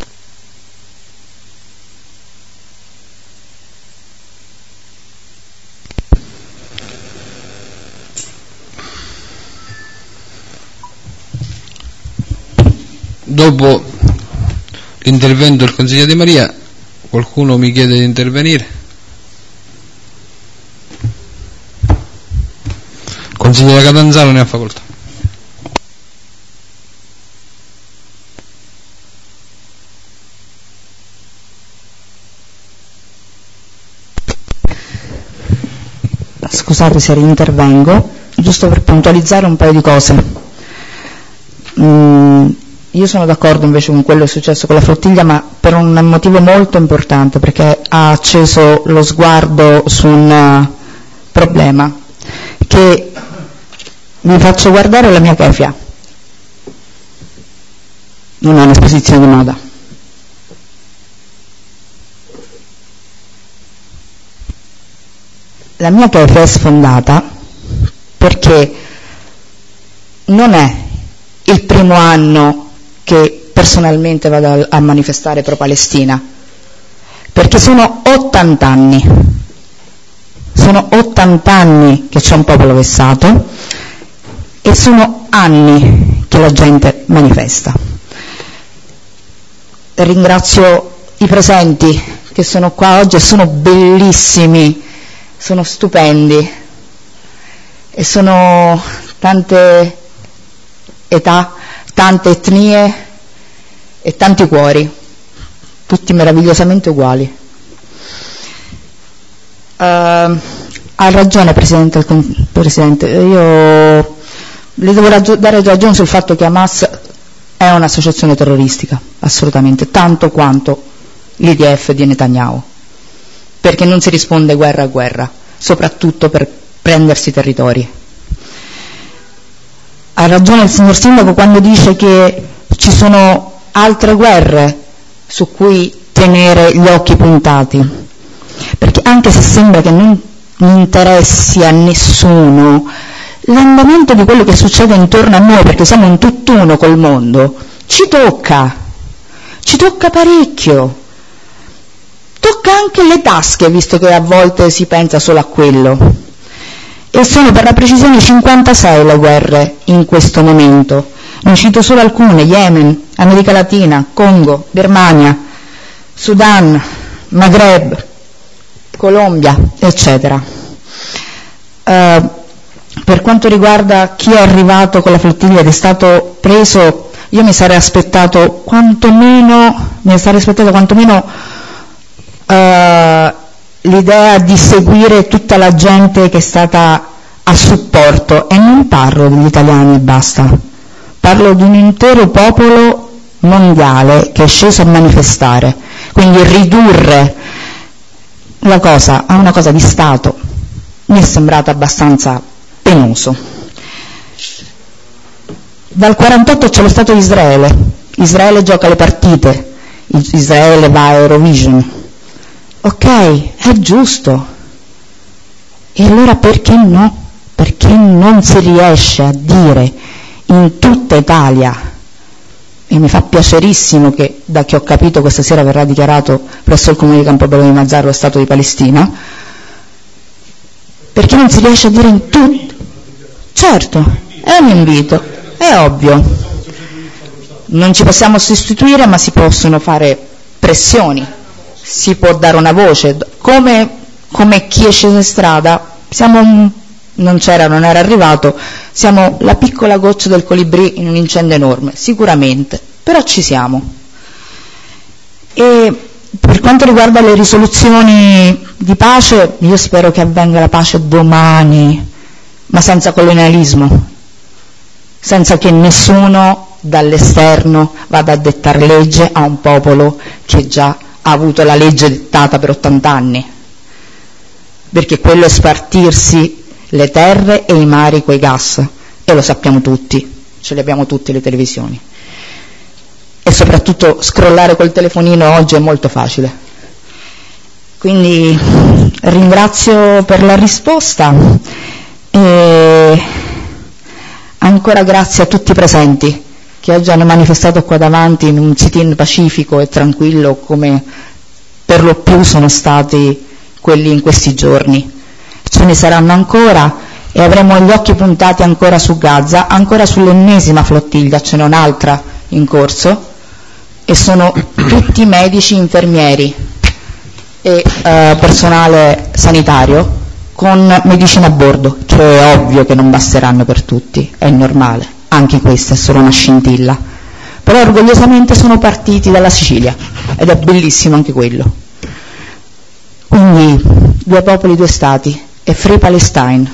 Dopo l'intervento del consigliere Di Maria, qualcuno mi chiede di intervenire? Consigliere Catanzaro, ne ha facoltà. Scusate se rintervengo, giusto per puntualizzare un paio di cose. Mm, io sono d'accordo invece con quello che è successo con la flottiglia, ma per un motivo molto importante, perché ha acceso lo sguardo su un problema che vi faccio guardare la mia kefia. Non è un'esposizione di moda. La mia kefia è sfondata perché non è il primo anno che personalmente vado a manifestare pro Palestina, perché sono ottanta anni, sono ottanta anni che c'è un popolo vessato e sono anni che la gente manifesta. Ringrazio i presenti che sono qua oggi e sono bellissimi, sono stupendi e sono tante età, tante etnie e tanti cuori, tutti meravigliosamente uguali. Uh, ha ragione Presidente, Presidente, io le devo raggi- dare ragione sul fatto che Hamas è un'associazione terroristica, assolutamente, tanto quanto l'I D F di Netanyahu, perché non si risponde guerra a guerra, soprattutto per prendersi territori. Ha ragione il signor Sindaco quando dice che ci sono altre guerre su cui tenere gli occhi puntati, perché anche se sembra che non interessi a nessuno l'andamento di quello che succede intorno a noi, perché siamo un tutt'uno col mondo, ci tocca, ci tocca parecchio, tocca anche le tasche, visto che a volte si pensa solo a quello. E sono per la precisione cinquantasei le guerre in questo momento. Ne cito solo alcune: Yemen, America Latina, Congo, Birmania, Sudan, Maghreb, Colombia, eccetera. Uh, per quanto riguarda chi è arrivato con la flottiglia ed è stato preso, io mi sarei aspettato quantomeno, mi sarei aspettato quantomeno uh, l'idea di seguire tutta la gente che è stata a supporto, e non parlo degli italiani e basta, parlo di un intero popolo mondiale che è sceso a manifestare, quindi ridurre la cosa a una cosa di Stato mi è sembrato abbastanza penoso. Dal quarantotto c'è lo Stato di Israele, Israele gioca le partite, Israele va a Eurovision, ok, è giusto, e allora perché no? Perché non si riesce a dire in tutta Italia, e mi fa piacerissimo che, da che ho capito, questa sera verrà dichiarato presso il comune di Campobello di Mazzarro lo Stato di Palestina, perché non si riesce a dire in tutto. Certo, è un invito, è ovvio, non ci possiamo sostituire, ma si possono fare pressioni, si può dare una voce, come, come chi è sceso in strada, siamo un, non c'era, non era arrivato, siamo la piccola goccia del colibrì in un incendio enorme, sicuramente, però ci siamo. E per quanto riguarda le risoluzioni di pace, io spero che avvenga la pace domani, ma senza colonialismo, senza che nessuno dall'esterno vada a dettare legge a un popolo che già ha avuto la legge dettata per ottanta anni, perché quello è spartirsi le terre e i mari coi gas, e lo sappiamo tutti, ce le abbiamo tutte le televisioni, e soprattutto scrollare col telefonino oggi è molto facile. Quindi ringrazio per la risposta e ancora grazie a tutti i presenti che oggi hanno manifestato qua davanti in un sit-in pacifico e tranquillo come per lo più sono stati quelli in questi giorni. Ce ne saranno ancora e avremo gli occhi puntati ancora su Gaza, ancora sull'ennesima flottiglia, ce n'è un'altra in corso, e sono tutti medici, infermieri e eh, personale sanitario con medicina a bordo, che è ovvio che non basteranno per tutti, è normale, anche questa è solo una scintilla, però orgogliosamente sono partiti dalla Sicilia ed è bellissimo anche quello. Quindi due popoli, due stati e Free Palestine.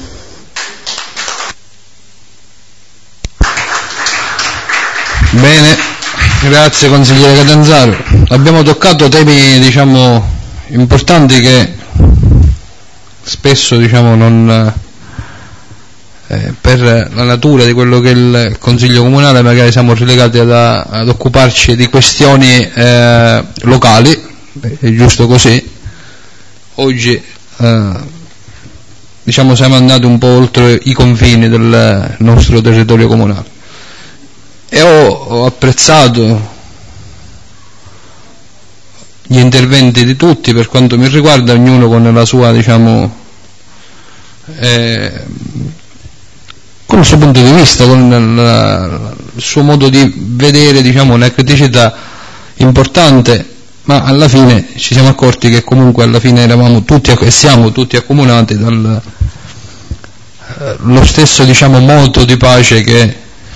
Bene, grazie consigliere Catanzaro. Abbiamo toccato temi, diciamo, importanti che spesso, diciamo, non eh, per la natura di quello che è il Consiglio Comunale magari siamo relegati ad, ad occuparci di questioni eh, locali. Beh, è giusto così. Oggi eh, diciamo siamo andati un po' oltre i confini del nostro territorio comunale e ho, ho apprezzato gli interventi di tutti, per quanto mi riguarda, ognuno con la sua, diciamo, eh, con il suo punto di vista, con il, il suo modo di vedere, diciamo, una criticità importante, ma alla fine ci siamo accorti che comunque alla fine eravamo tutti e siamo tutti accomunati dal eh, lo stesso, diciamo, moto di pace che,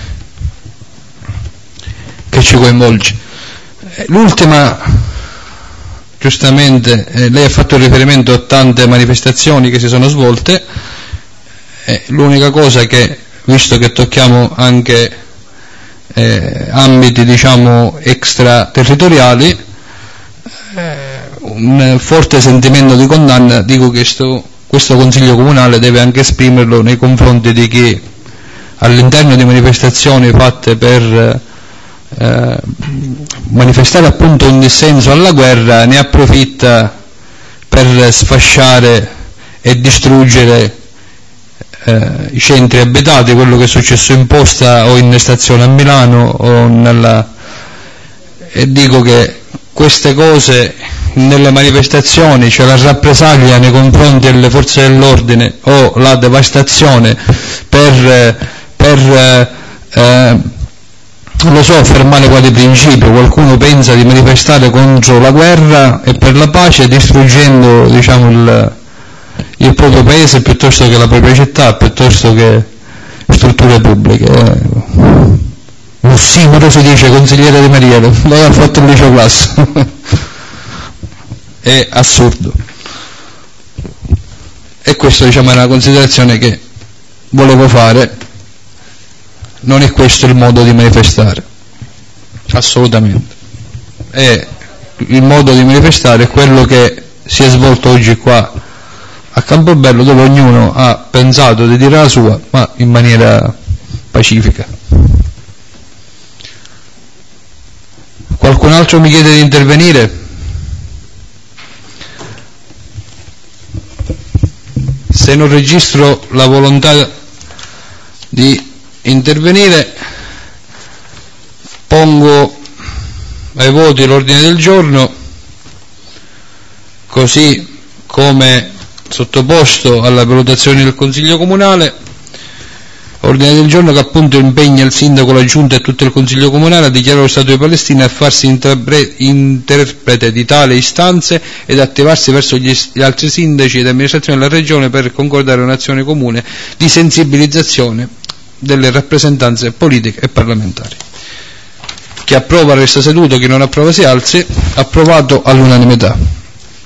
che ci coinvolge. L'ultima, giustamente, eh, lei ha fatto riferimento a tante manifestazioni che si sono svolte, eh, l'unica cosa che, visto che tocchiamo anche eh, ambiti, diciamo, extraterritoriali, un forte sentimento di condanna, dico che sto, questo Consiglio Comunale deve anche esprimerlo nei confronti di chi all'interno di manifestazioni fatte per eh, manifestare appunto un dissenso alla guerra ne approfitta per sfasciare e distruggere eh, i centri abitati, quello che è successo in Posta o in stazione a Milano o nella, e dico che queste cose nelle manifestazioni, cioè la rappresaglia nei confronti delle forze dell'ordine o la devastazione per, per eh, lo so, affermare quali principi. Qualcuno pensa di manifestare contro la guerra e per la pace, distruggendo, diciamo, il, il proprio paese piuttosto che la propria città, piuttosto che strutture pubbliche. Ossimoro si dice, consigliere Di Mariello, lei ha fatto il liceo classico. È assurdo. E questo, diciamo, è una considerazione che volevo fare. Non è questo il modo di manifestare, assolutamente. E il modo di manifestare è quello che si è svolto oggi qua a Campobello, dove ognuno ha pensato di dire la sua, ma in maniera pacifica. Qualcun altro mi chiede di intervenire? Se non registro la volontà di intervenire, pongo ai voti l'ordine del giorno così come sottoposto alla valutazione del Consiglio Comunale. Ordine del giorno che appunto impegna il Sindaco, la Giunta e tutto il Consiglio Comunale a dichiarare lo Stato di Palestina e a farsi interprete di tale istanze ed attivarsi verso gli, gli altri sindaci ed amministrazioni della Regione per concordare un'azione comune di sensibilizzazione delle rappresentanze politiche e parlamentari. Chi approva resta seduto, chi non approva si alzi. Approvato all'unanimità.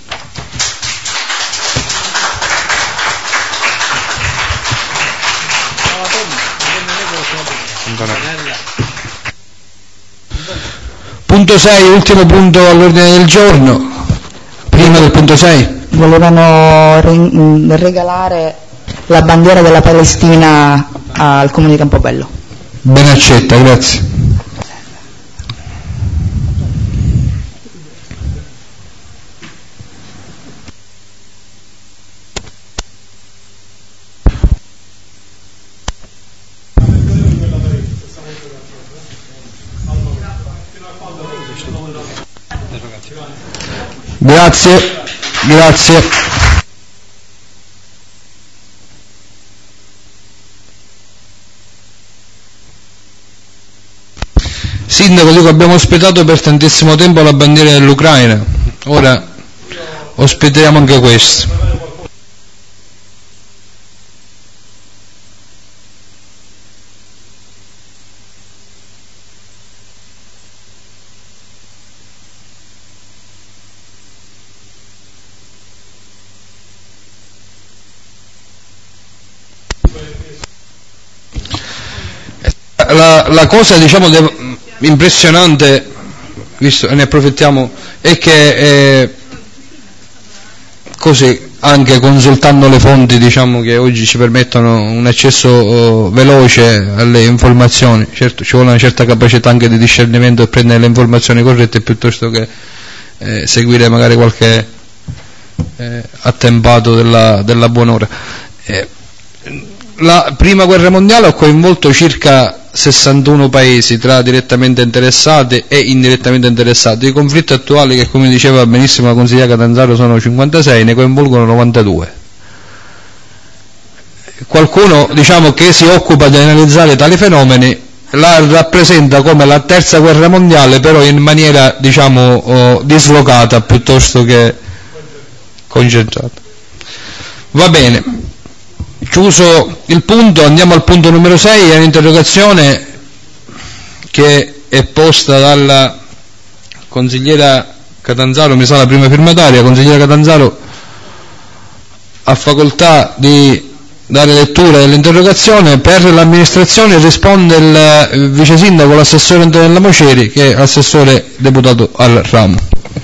Punto sei, ultimo punto all'ordine del giorno. Prima del punto sei. Volevano re- regalare la bandiera della Palestina al comune di Campobello. Ben accetta, grazie. Grazie, grazie. Sindaco, dico, abbiamo ospitato per tantissimo tempo la bandiera dell'Ucraina, ora ospitiamo anche questo. La, la cosa, diciamo, de, impressionante, visto, ne approfittiamo, è che eh, così, anche consultando le fonti, diciamo, che oggi ci permettono un accesso oh, veloce alle informazioni, certo ci vuole una certa capacità anche di discernimento e prendere le informazioni corrette piuttosto che eh, seguire magari qualche eh, attempato della, della buon'ora. Eh, la prima guerra mondiale ha coinvolto circa sessantuno paesi tra direttamente interessati e indirettamente interessati. I conflitti attuali, che come diceva benissimo la consigliera Catanzaro sono cinquantasei, ne coinvolgono novantadue. Qualcuno, diciamo, che si occupa di analizzare tali fenomeni la rappresenta come la terza guerra mondiale, però in maniera, diciamo, oh, dislocata piuttosto che concentrata. Va bene. Chiuso il punto, andiamo al punto numero sei, è un'interrogazione che è posta dalla consigliera Catanzaro, mi sa la prima firmataria. Consigliera Catanzaro, ha facoltà di dare lettura dell'interrogazione. Per l'amministrazione risponde il vice sindaco, l'assessore Antonella Moceri, che è assessore deputato al ramo.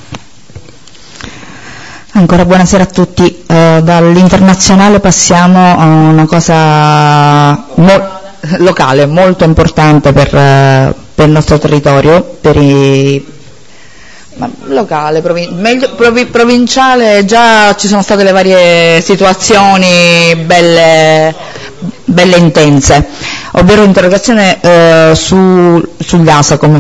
Ancora buonasera a tutti. Uh, dall'internazionale passiamo a una cosa mo- locale, molto importante per, uh, per il nostro territorio, per i, ma locale, provin- meglio, provi- provinciale, già ci sono state le varie situazioni belle, belle intense, ovvero interrogazione uh, su, sugli ASACOM.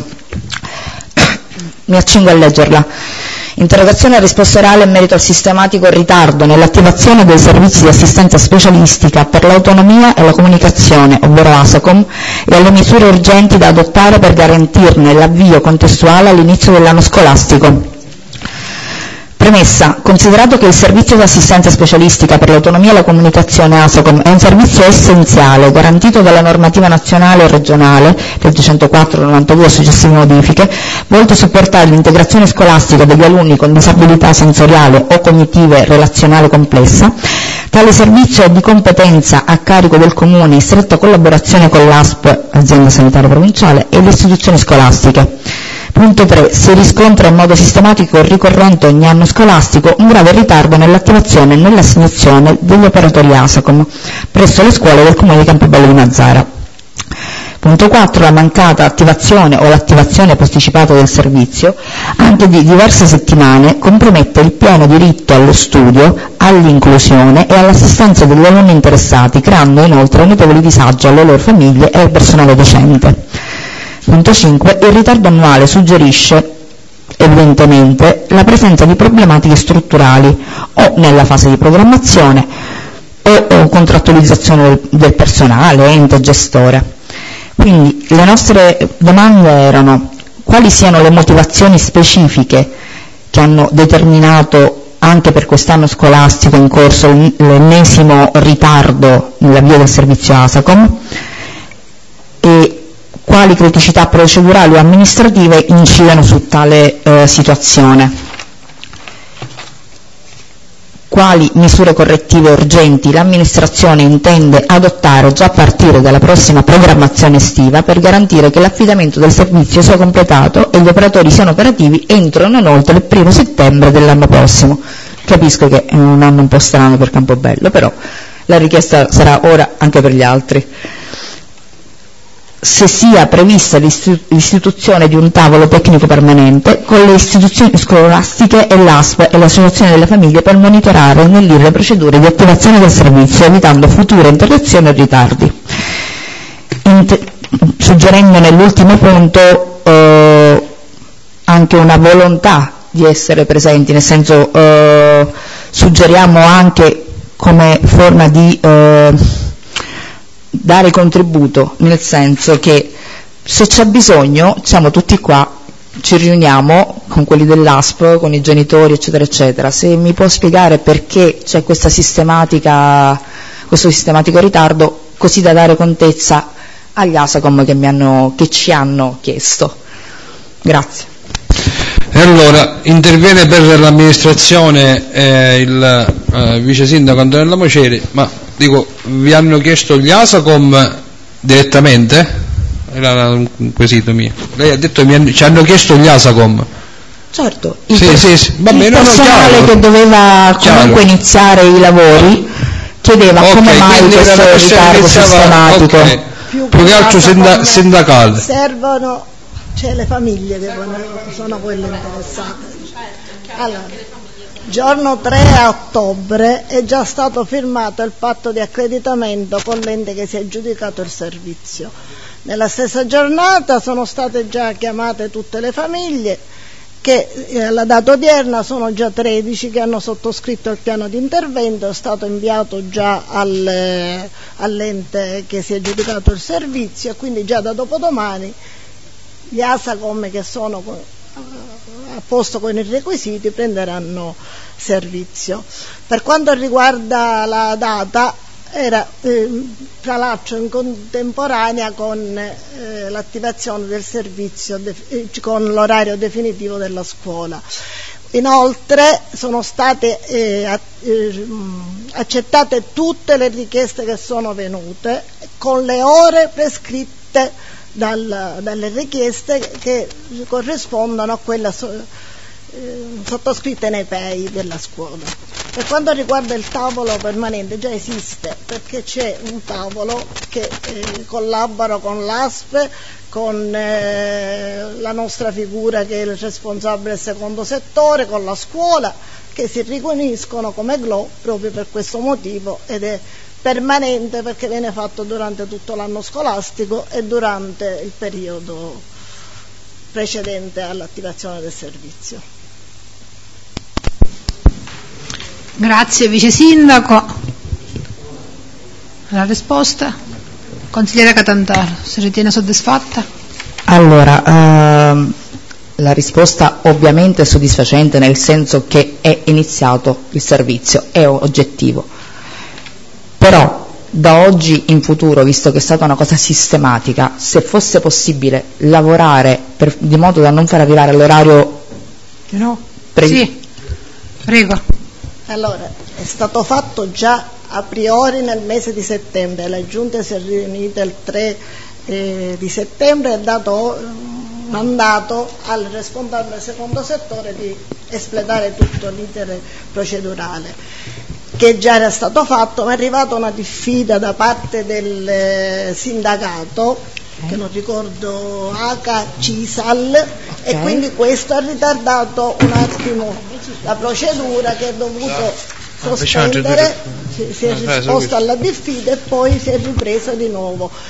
Mi accingo a leggerla. Interrogazione a risposta orale in merito al sistematico ritardo nell'attivazione dei servizi di assistenza specialistica per l'autonomia e la comunicazione, ovvero ASACOM, e alle misure urgenti da adottare per garantirne l'avvio contestuale all'inizio dell'anno scolastico. Premessa, considerato che il servizio di assistenza specialistica per l'autonomia e la comunicazione ASACOM è un servizio essenziale, garantito dalla normativa nazionale e regionale, legge centoquattro novantadue e successive modifiche, volto a supportare l'integrazione scolastica degli alunni con disabilità sensoriale o cognitive relazionale complessa, tale servizio è di competenza a carico del Comune in stretta collaborazione con l'A S P, azienda sanitaria provinciale, e le istituzioni scolastiche. Punto tre. Si riscontra in modo sistematico e ricorrente ogni anno scolastico un grave ritardo nell'attivazione e nell'assegnazione degli operatori ASACOM presso le scuole del Comune di Campobello di Mazara. Punto quattro. La mancata attivazione o l'attivazione posticipata del servizio, anche di diverse settimane, compromette il pieno diritto allo studio, all'inclusione e all'assistenza degli alunni interessati, creando inoltre notevoli disagi alle loro famiglie e al personale docente. Punto cinque. Il ritardo annuale suggerisce evidentemente la presenza di problematiche strutturali o nella fase di programmazione o, o contrattualizzazione del, del personale, ente gestore. Quindi le nostre domande erano: quali siano le motivazioni specifiche che hanno determinato anche per quest'anno scolastico in corso l'ennesimo ritardo nell'avvio del servizio ASACOM, e quali criticità procedurali o amministrative incidono su tale eh, situazione. Quali misure correttive urgenti l'amministrazione intende adottare già a partire dalla prossima programmazione estiva per garantire che l'affidamento del servizio sia completato e gli operatori siano operativi entro non oltre il primo settembre dell'anno prossimo. Capisco che è un anno un po' strano per Campobello, però la richiesta sarà ora anche per gli altri. Se sia prevista l'istituzione di un tavolo tecnico permanente con le istituzioni scolastiche e l'A S P e l'associazione delle famiglie per monitorare e snellire le procedure di attivazione del servizio, evitando future interruzioni o ritardi. Inter- suggerendo nell'ultimo punto eh, anche una volontà di essere presenti, nel senso eh, suggeriamo anche come forma di eh, dare contributo, nel senso che se c'è bisogno siamo tutti qua, ci riuniamo con quelli dell'A S P, con i genitori eccetera eccetera. Se mi può spiegare perché c'è questa sistematica, questo sistematico ritardo, così da dare contezza agli ASACOM che, mi hanno, che ci hanno chiesto. Grazie. E allora interviene per l'amministrazione eh, il eh, vice sindaco Antonella Moceri, ma dico, vi hanno chiesto gli ASACOM direttamente? Era un quesito mio. Lei ha detto mi hanno, ci hanno chiesto gli ASACOM. Certo, il, sì, per, sì, sì. Va il bene, personale no, che doveva chiaro. comunque iniziare i lavori chiedeva okay, come mai questo ritardo iniziava, sistematico. Okay. Più, Più che altro senda, sindacale. Servono, cioè le famiglie che sono quelle interessate. Allora, giorno tre ottobre è già stato firmato il patto di accreditamento con l'ente che si è aggiudicato il servizio. Nella stessa giornata sono state già chiamate tutte le famiglie che alla data odierna sono già tredici che hanno sottoscritto il piano di intervento, è stato inviato già al, all'ente che si è aggiudicato il servizio e quindi già da dopodomani gli ASACOM che sono a posto con i requisiti prenderanno servizio. Per quanto riguarda la data, era eh, tra l'altro in contemporanea con eh, l'attivazione del servizio de- con l'orario definitivo della scuola. Inoltre sono state eh, a- eh, accettate tutte le richieste che sono venute con le ore prescritte dal, dalle richieste che corrispondono a quelle so- eh, sottoscritte nei P E I della scuola. Per quanto riguarda il tavolo permanente, già esiste, perché c'è un tavolo che eh, collabora con l'A S P, con eh, la nostra figura che è il responsabile del secondo settore, con la scuola, che si riuniscono come G L O proprio per questo motivo ed è permanente perché viene fatto durante tutto l'anno scolastico e durante il periodo precedente all'attivazione del servizio. Grazie Vice Sindaco. La risposta? Consigliera Catantaro, si ritiene soddisfatta? Allora, ehm, la risposta ovviamente è soddisfacente nel senso che è iniziato il servizio, è oggettivo. Però da oggi in futuro, visto che è stata una cosa sistematica, se fosse possibile lavorare per, di modo da non far arrivare all'orario no. pre- sì, prego. Allora, è stato fatto già a priori nel mese di settembre, la Giunta si è riunita il tre eh, di settembre e ha dato um, mandato al responsabile del secondo settore di espletare tutto l'iter procedurale, che già era stato fatto, ma è arrivata una diffida da parte del eh, sindacato, che non ricordo, A C A, CISAL, okay. E quindi questo ha ritardato un attimo la procedura che è dovuto sospendere, si, si è risposto alla diffida e poi si è ripresa di nuovo.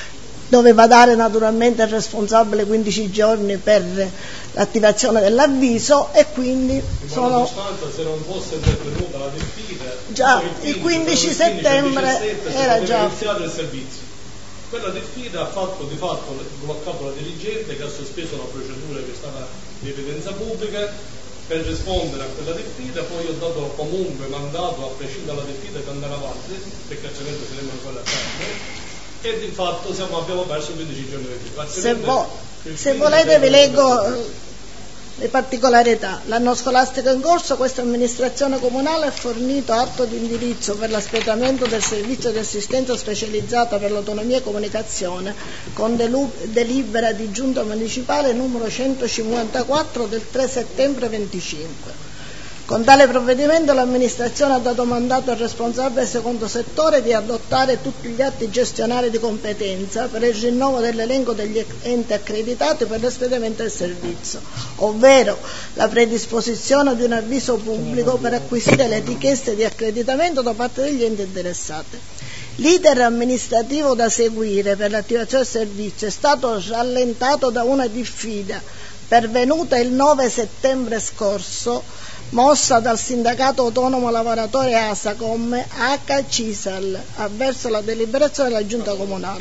doveva dare naturalmente il responsabile quindici giorni per l'attivazione dell'avviso e quindi in sono sostanza, se non fosse intervenuta la diffida, già il quindici settembre era già iniziato il servizio. Quella diffida ha fatto di fatto bloccato la dirigente che ha sospeso la procedura che stava di evidenza pubblica per rispondere a quella diffida. Poi ho dato comunque mandato a prescindere dalla diffida di andare avanti perché altrimenti saremmo ancora a tardi. E di fatto siamo, abbiamo perso quindici giorni di se, vo- se volete vi leggo le particolarità. L'anno scolastico in corso questa amministrazione comunale ha fornito atto di indirizzo per l'espletamento del servizio di assistenza specializzata per l'autonomia e comunicazione con delu- delibera di giunta municipale numero centocinquantaquattro del tre settembre venticinque. Con tale provvedimento l'amministrazione ha dato mandato al responsabile del secondo settore di adottare tutti gli atti gestionali di competenza per il rinnovo dell'elenco degli enti accreditati per l'espletamento del servizio, ovvero la predisposizione di un avviso pubblico per acquisire le richieste di accreditamento da parte degli enti interessati. L'iter amministrativo da seguire per l'attivazione del servizio è stato rallentato da una diffida pervenuta il nove settembre scorso mossa dal sindacato autonomo lavoratori ASACOM H C I S A L avverso la deliberazione della giunta comunale.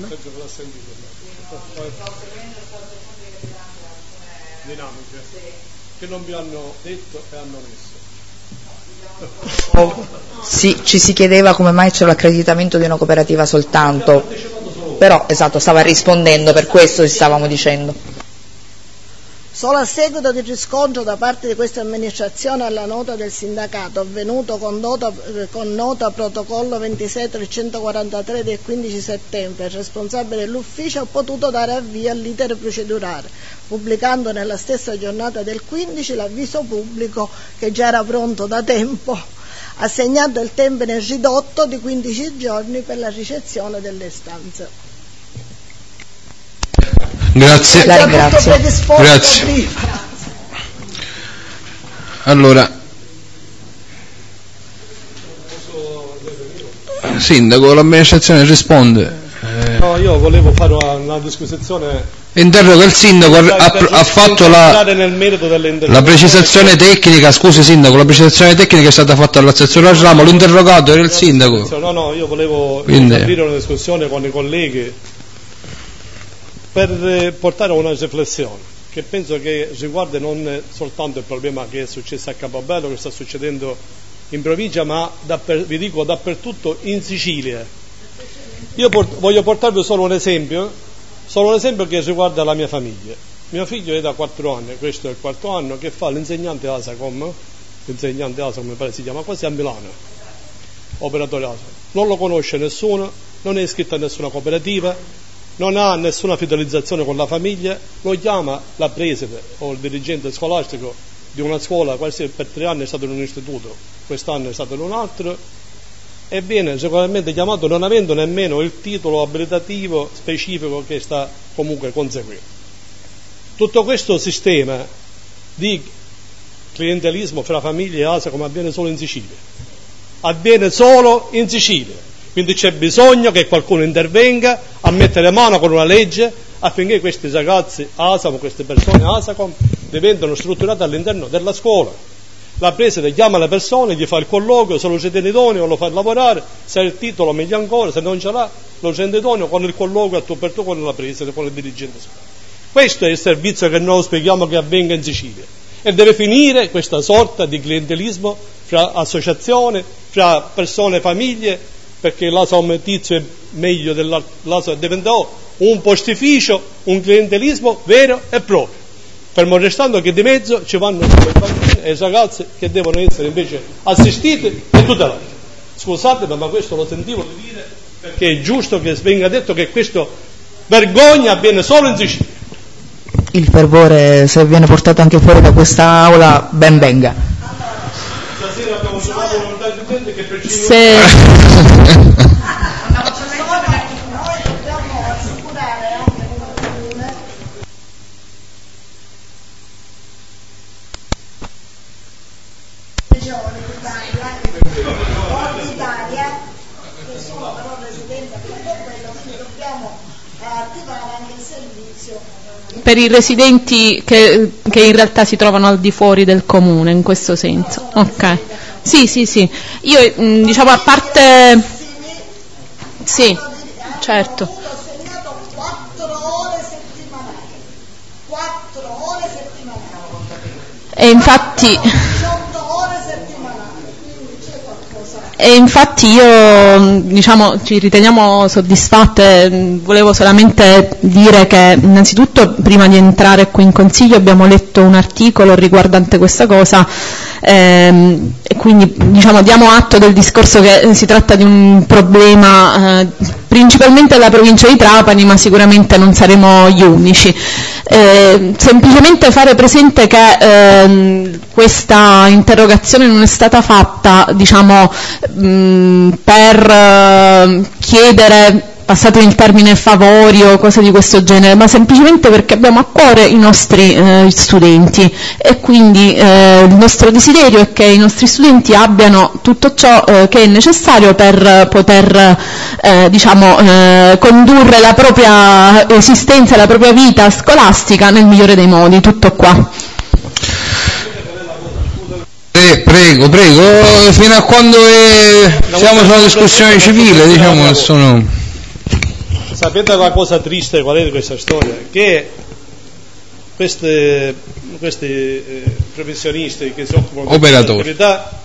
Dinamiche che non vi hanno detto e hanno messo. Oh, sì, ci si chiedeva come mai c'è l'accreditamento di una cooperativa soltanto, però esatto, stava rispondendo, per questo ci stavamo dicendo. Solo a seguito di riscontro da parte di questa amministrazione alla nota del sindacato avvenuto con nota, con nota protocollo ventisei trecentoquarantatré del quindici settembre, il responsabile dell'ufficio ha potuto dare avvio all'iter procedurale, pubblicando nella stessa giornata del quindici l'avviso pubblico che già era pronto da tempo, assegnando il termine ridotto di quindici giorni per la ricezione delle istanze. Grazie. La ringrazio. Grazie. Allora, Sindaco, l'amministrazione risponde. Eh, no, io volevo fare una, una disquisizione. Interroga il Sindaco, ha, ha, ha fatto la, la precisazione tecnica, scusi Sindaco, la precisazione tecnica è stata fatta dall'assessore al ramo, l'interrogato era il Sindaco. No, no, io volevo Quindi, aprire una discussione con i colleghi per portare una riflessione che penso che riguarda non soltanto il problema che è successo a Capobello, che sta succedendo in provincia, ma dapper, vi dico dappertutto in Sicilia. Io port, voglio portarvi solo un esempio, solo un esempio che riguarda la mia famiglia. Mio figlio è da quattro anni, questo è il quarto anno, che fa l'insegnante ASACOM, l'insegnante ASACOM mi pare si chiama quasi a Milano, operatore ASACOM. Non lo conosce nessuno, non è iscritto a nessuna cooperativa, non ha nessuna fidelizzazione con la famiglia, lo chiama la preside o il dirigente scolastico di una scuola, quasi per tre anni è stato in un istituto, quest'anno è stato in un altro, e viene regolarmente chiamato non avendo nemmeno il titolo abilitativo specifico che sta comunque conseguendo. Tutto questo sistema di clientelismo fra famiglie e ASA come avviene solo in Sicilia, avviene solo in Sicilia. Quindi c'è bisogno che qualcuno intervenga a mettere mano con una legge affinché questi ragazzi ASACOM, queste persone ASACOM diventano strutturate all'interno della scuola. La preside chiama le persone, gli fa il colloquio, se lo ritiene idoneo lo fa lavorare, se ha il titolo meglio ancora, se non ce l'ha lo rende idoneo con il colloquio a tu per tu con la preside, con il dirigente. Questo è il servizio che noi spieghiamo che avvenga in Sicilia e deve finire questa sorta di clientelismo fra associazioni, fra persone e famiglie, perché l'ASACOM tizio è meglio dell'ASACOM, diventò un postificio, un clientelismo vero e proprio, fermo restando che di mezzo ci vanno i bambini e i ragazzi che devono essere invece assistiti e tutelati. Scusatemi, ma questo lo sentivo di dire perché è giusto che venga detto che questo vergogna avviene solo in Sicilia. Il fervore, se viene portato anche fuori da questa aula, ben venga. Stasera abbiamo trovato un presidente che per se... Noi dobbiamo assicurare anche come comune regioni d'Italia, d'Italia che sono però residenti a Capobello, quindi dobbiamo a attivare anche il servizio per i residenti che, che in realtà si trovano al di fuori del comune, in questo senso. Ok. Sì, sì, sì. Io mh, diciamo a parte sì, certo. E infatti E infatti io, diciamo, ci riteniamo soddisfatte. Volevo solamente dire che innanzitutto prima di entrare qui in Consiglio abbiamo letto un articolo riguardante questa cosa, ehm, e quindi diciamo diamo atto del discorso che si tratta di un problema eh, principalmente della provincia di Trapani, ma sicuramente non saremo gli unici. Eh, semplicemente fare presente che ehm, questa interrogazione non è stata fatta, diciamo, mh, per eh, chiedere, passatemi il termine, favori o cose di questo genere, ma semplicemente perché abbiamo a cuore i nostri eh, studenti, e quindi eh, il nostro desiderio è che i nostri studenti abbiano tutto ciò eh, che è necessario per poter eh, diciamo, eh, condurre la propria esistenza, la propria vita scolastica nel migliore dei modi. Tutto qua. Eh, prego, prego, fino a quando è... siamo su una discussione civile, diciamo che sono... Sapete la cosa triste qual è di questa storia? Che queste, questi eh, professionisti che si occupano di questa attività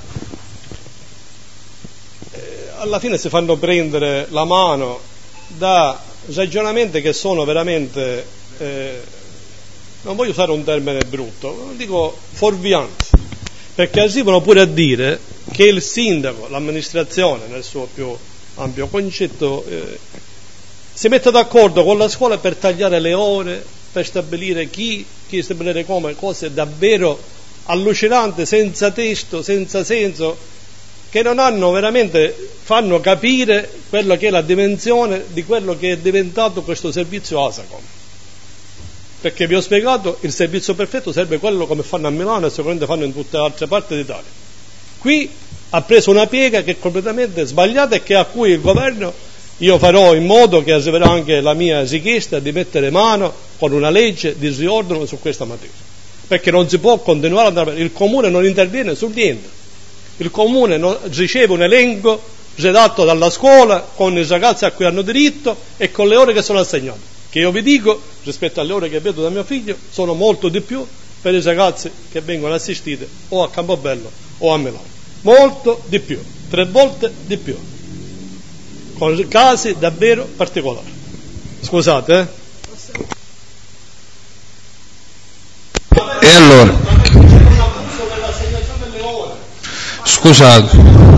eh, alla fine si fanno prendere la mano da ragionamenti che sono veramente, eh, non voglio usare un termine brutto, dico fuorvianti, perché arrivano pure a dire che il sindaco, l'amministrazione nel suo più ampio concetto, eh, si mette d'accordo con la scuola per tagliare le ore, per stabilire chi, chi stabilire come, cose davvero allucinanti, senza testo, senza senso, che non hanno veramente, fanno capire quello che è la dimensione di quello che è diventato questo servizio ASACOM. Perché vi ho spiegato, il servizio perfetto serve quello come fanno a Milano e sicuramente fanno in tutte le altre parti d'Italia. Qui ha preso una piega che è completamente sbagliata e che a cui il governo... Io farò in modo che arriverà anche la mia richiesta di mettere mano con una legge di riordino su questa materia, perché non si può continuare ad andare. Il comune non interviene su niente, il comune non, riceve un elenco redatto dalla scuola con i ragazzi a cui hanno diritto e con le ore che sono assegnate, che io vi dico, rispetto alle ore che vedo da mio figlio, sono molto di più per i ragazzi che vengono assistiti o a Campobello o a Milano, molto di più, tre volte di più, con casi davvero particolari. Scusate, eh? E allora? Scusate.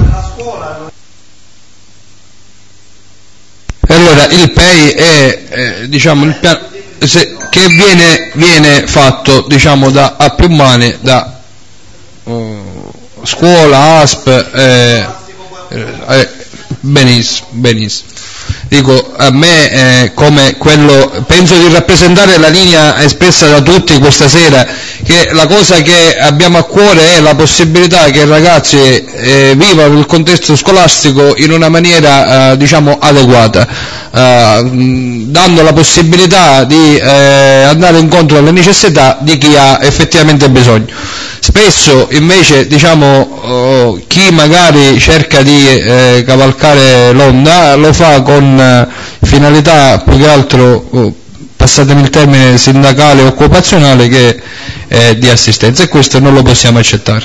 E allora il P E I è, eh, diciamo, il piano se, che viene, viene fatto, diciamo, da a più mani, da uh, scuola, A S P, eh, eh, benissimo, benissimo. Dico, a me eh, come quello, penso di rappresentare la linea espressa da tutti questa sera, che la cosa che abbiamo a cuore è la possibilità che i ragazzi eh, vivano il contesto scolastico in una maniera eh, diciamo adeguata, eh, dando la possibilità di eh, andare incontro alle necessità di chi ha effettivamente bisogno. Spesso invece, diciamo, oh, chi magari cerca di eh, cavalcare l'onda lo fa con eh, finalità più che altro, oh, passatemi il termine, sindacale o occupazionale, che eh, di assistenza, e questo non lo possiamo accettare.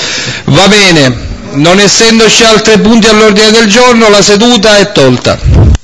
Va bene, non essendoci altri punti all'ordine del giorno, la seduta è tolta.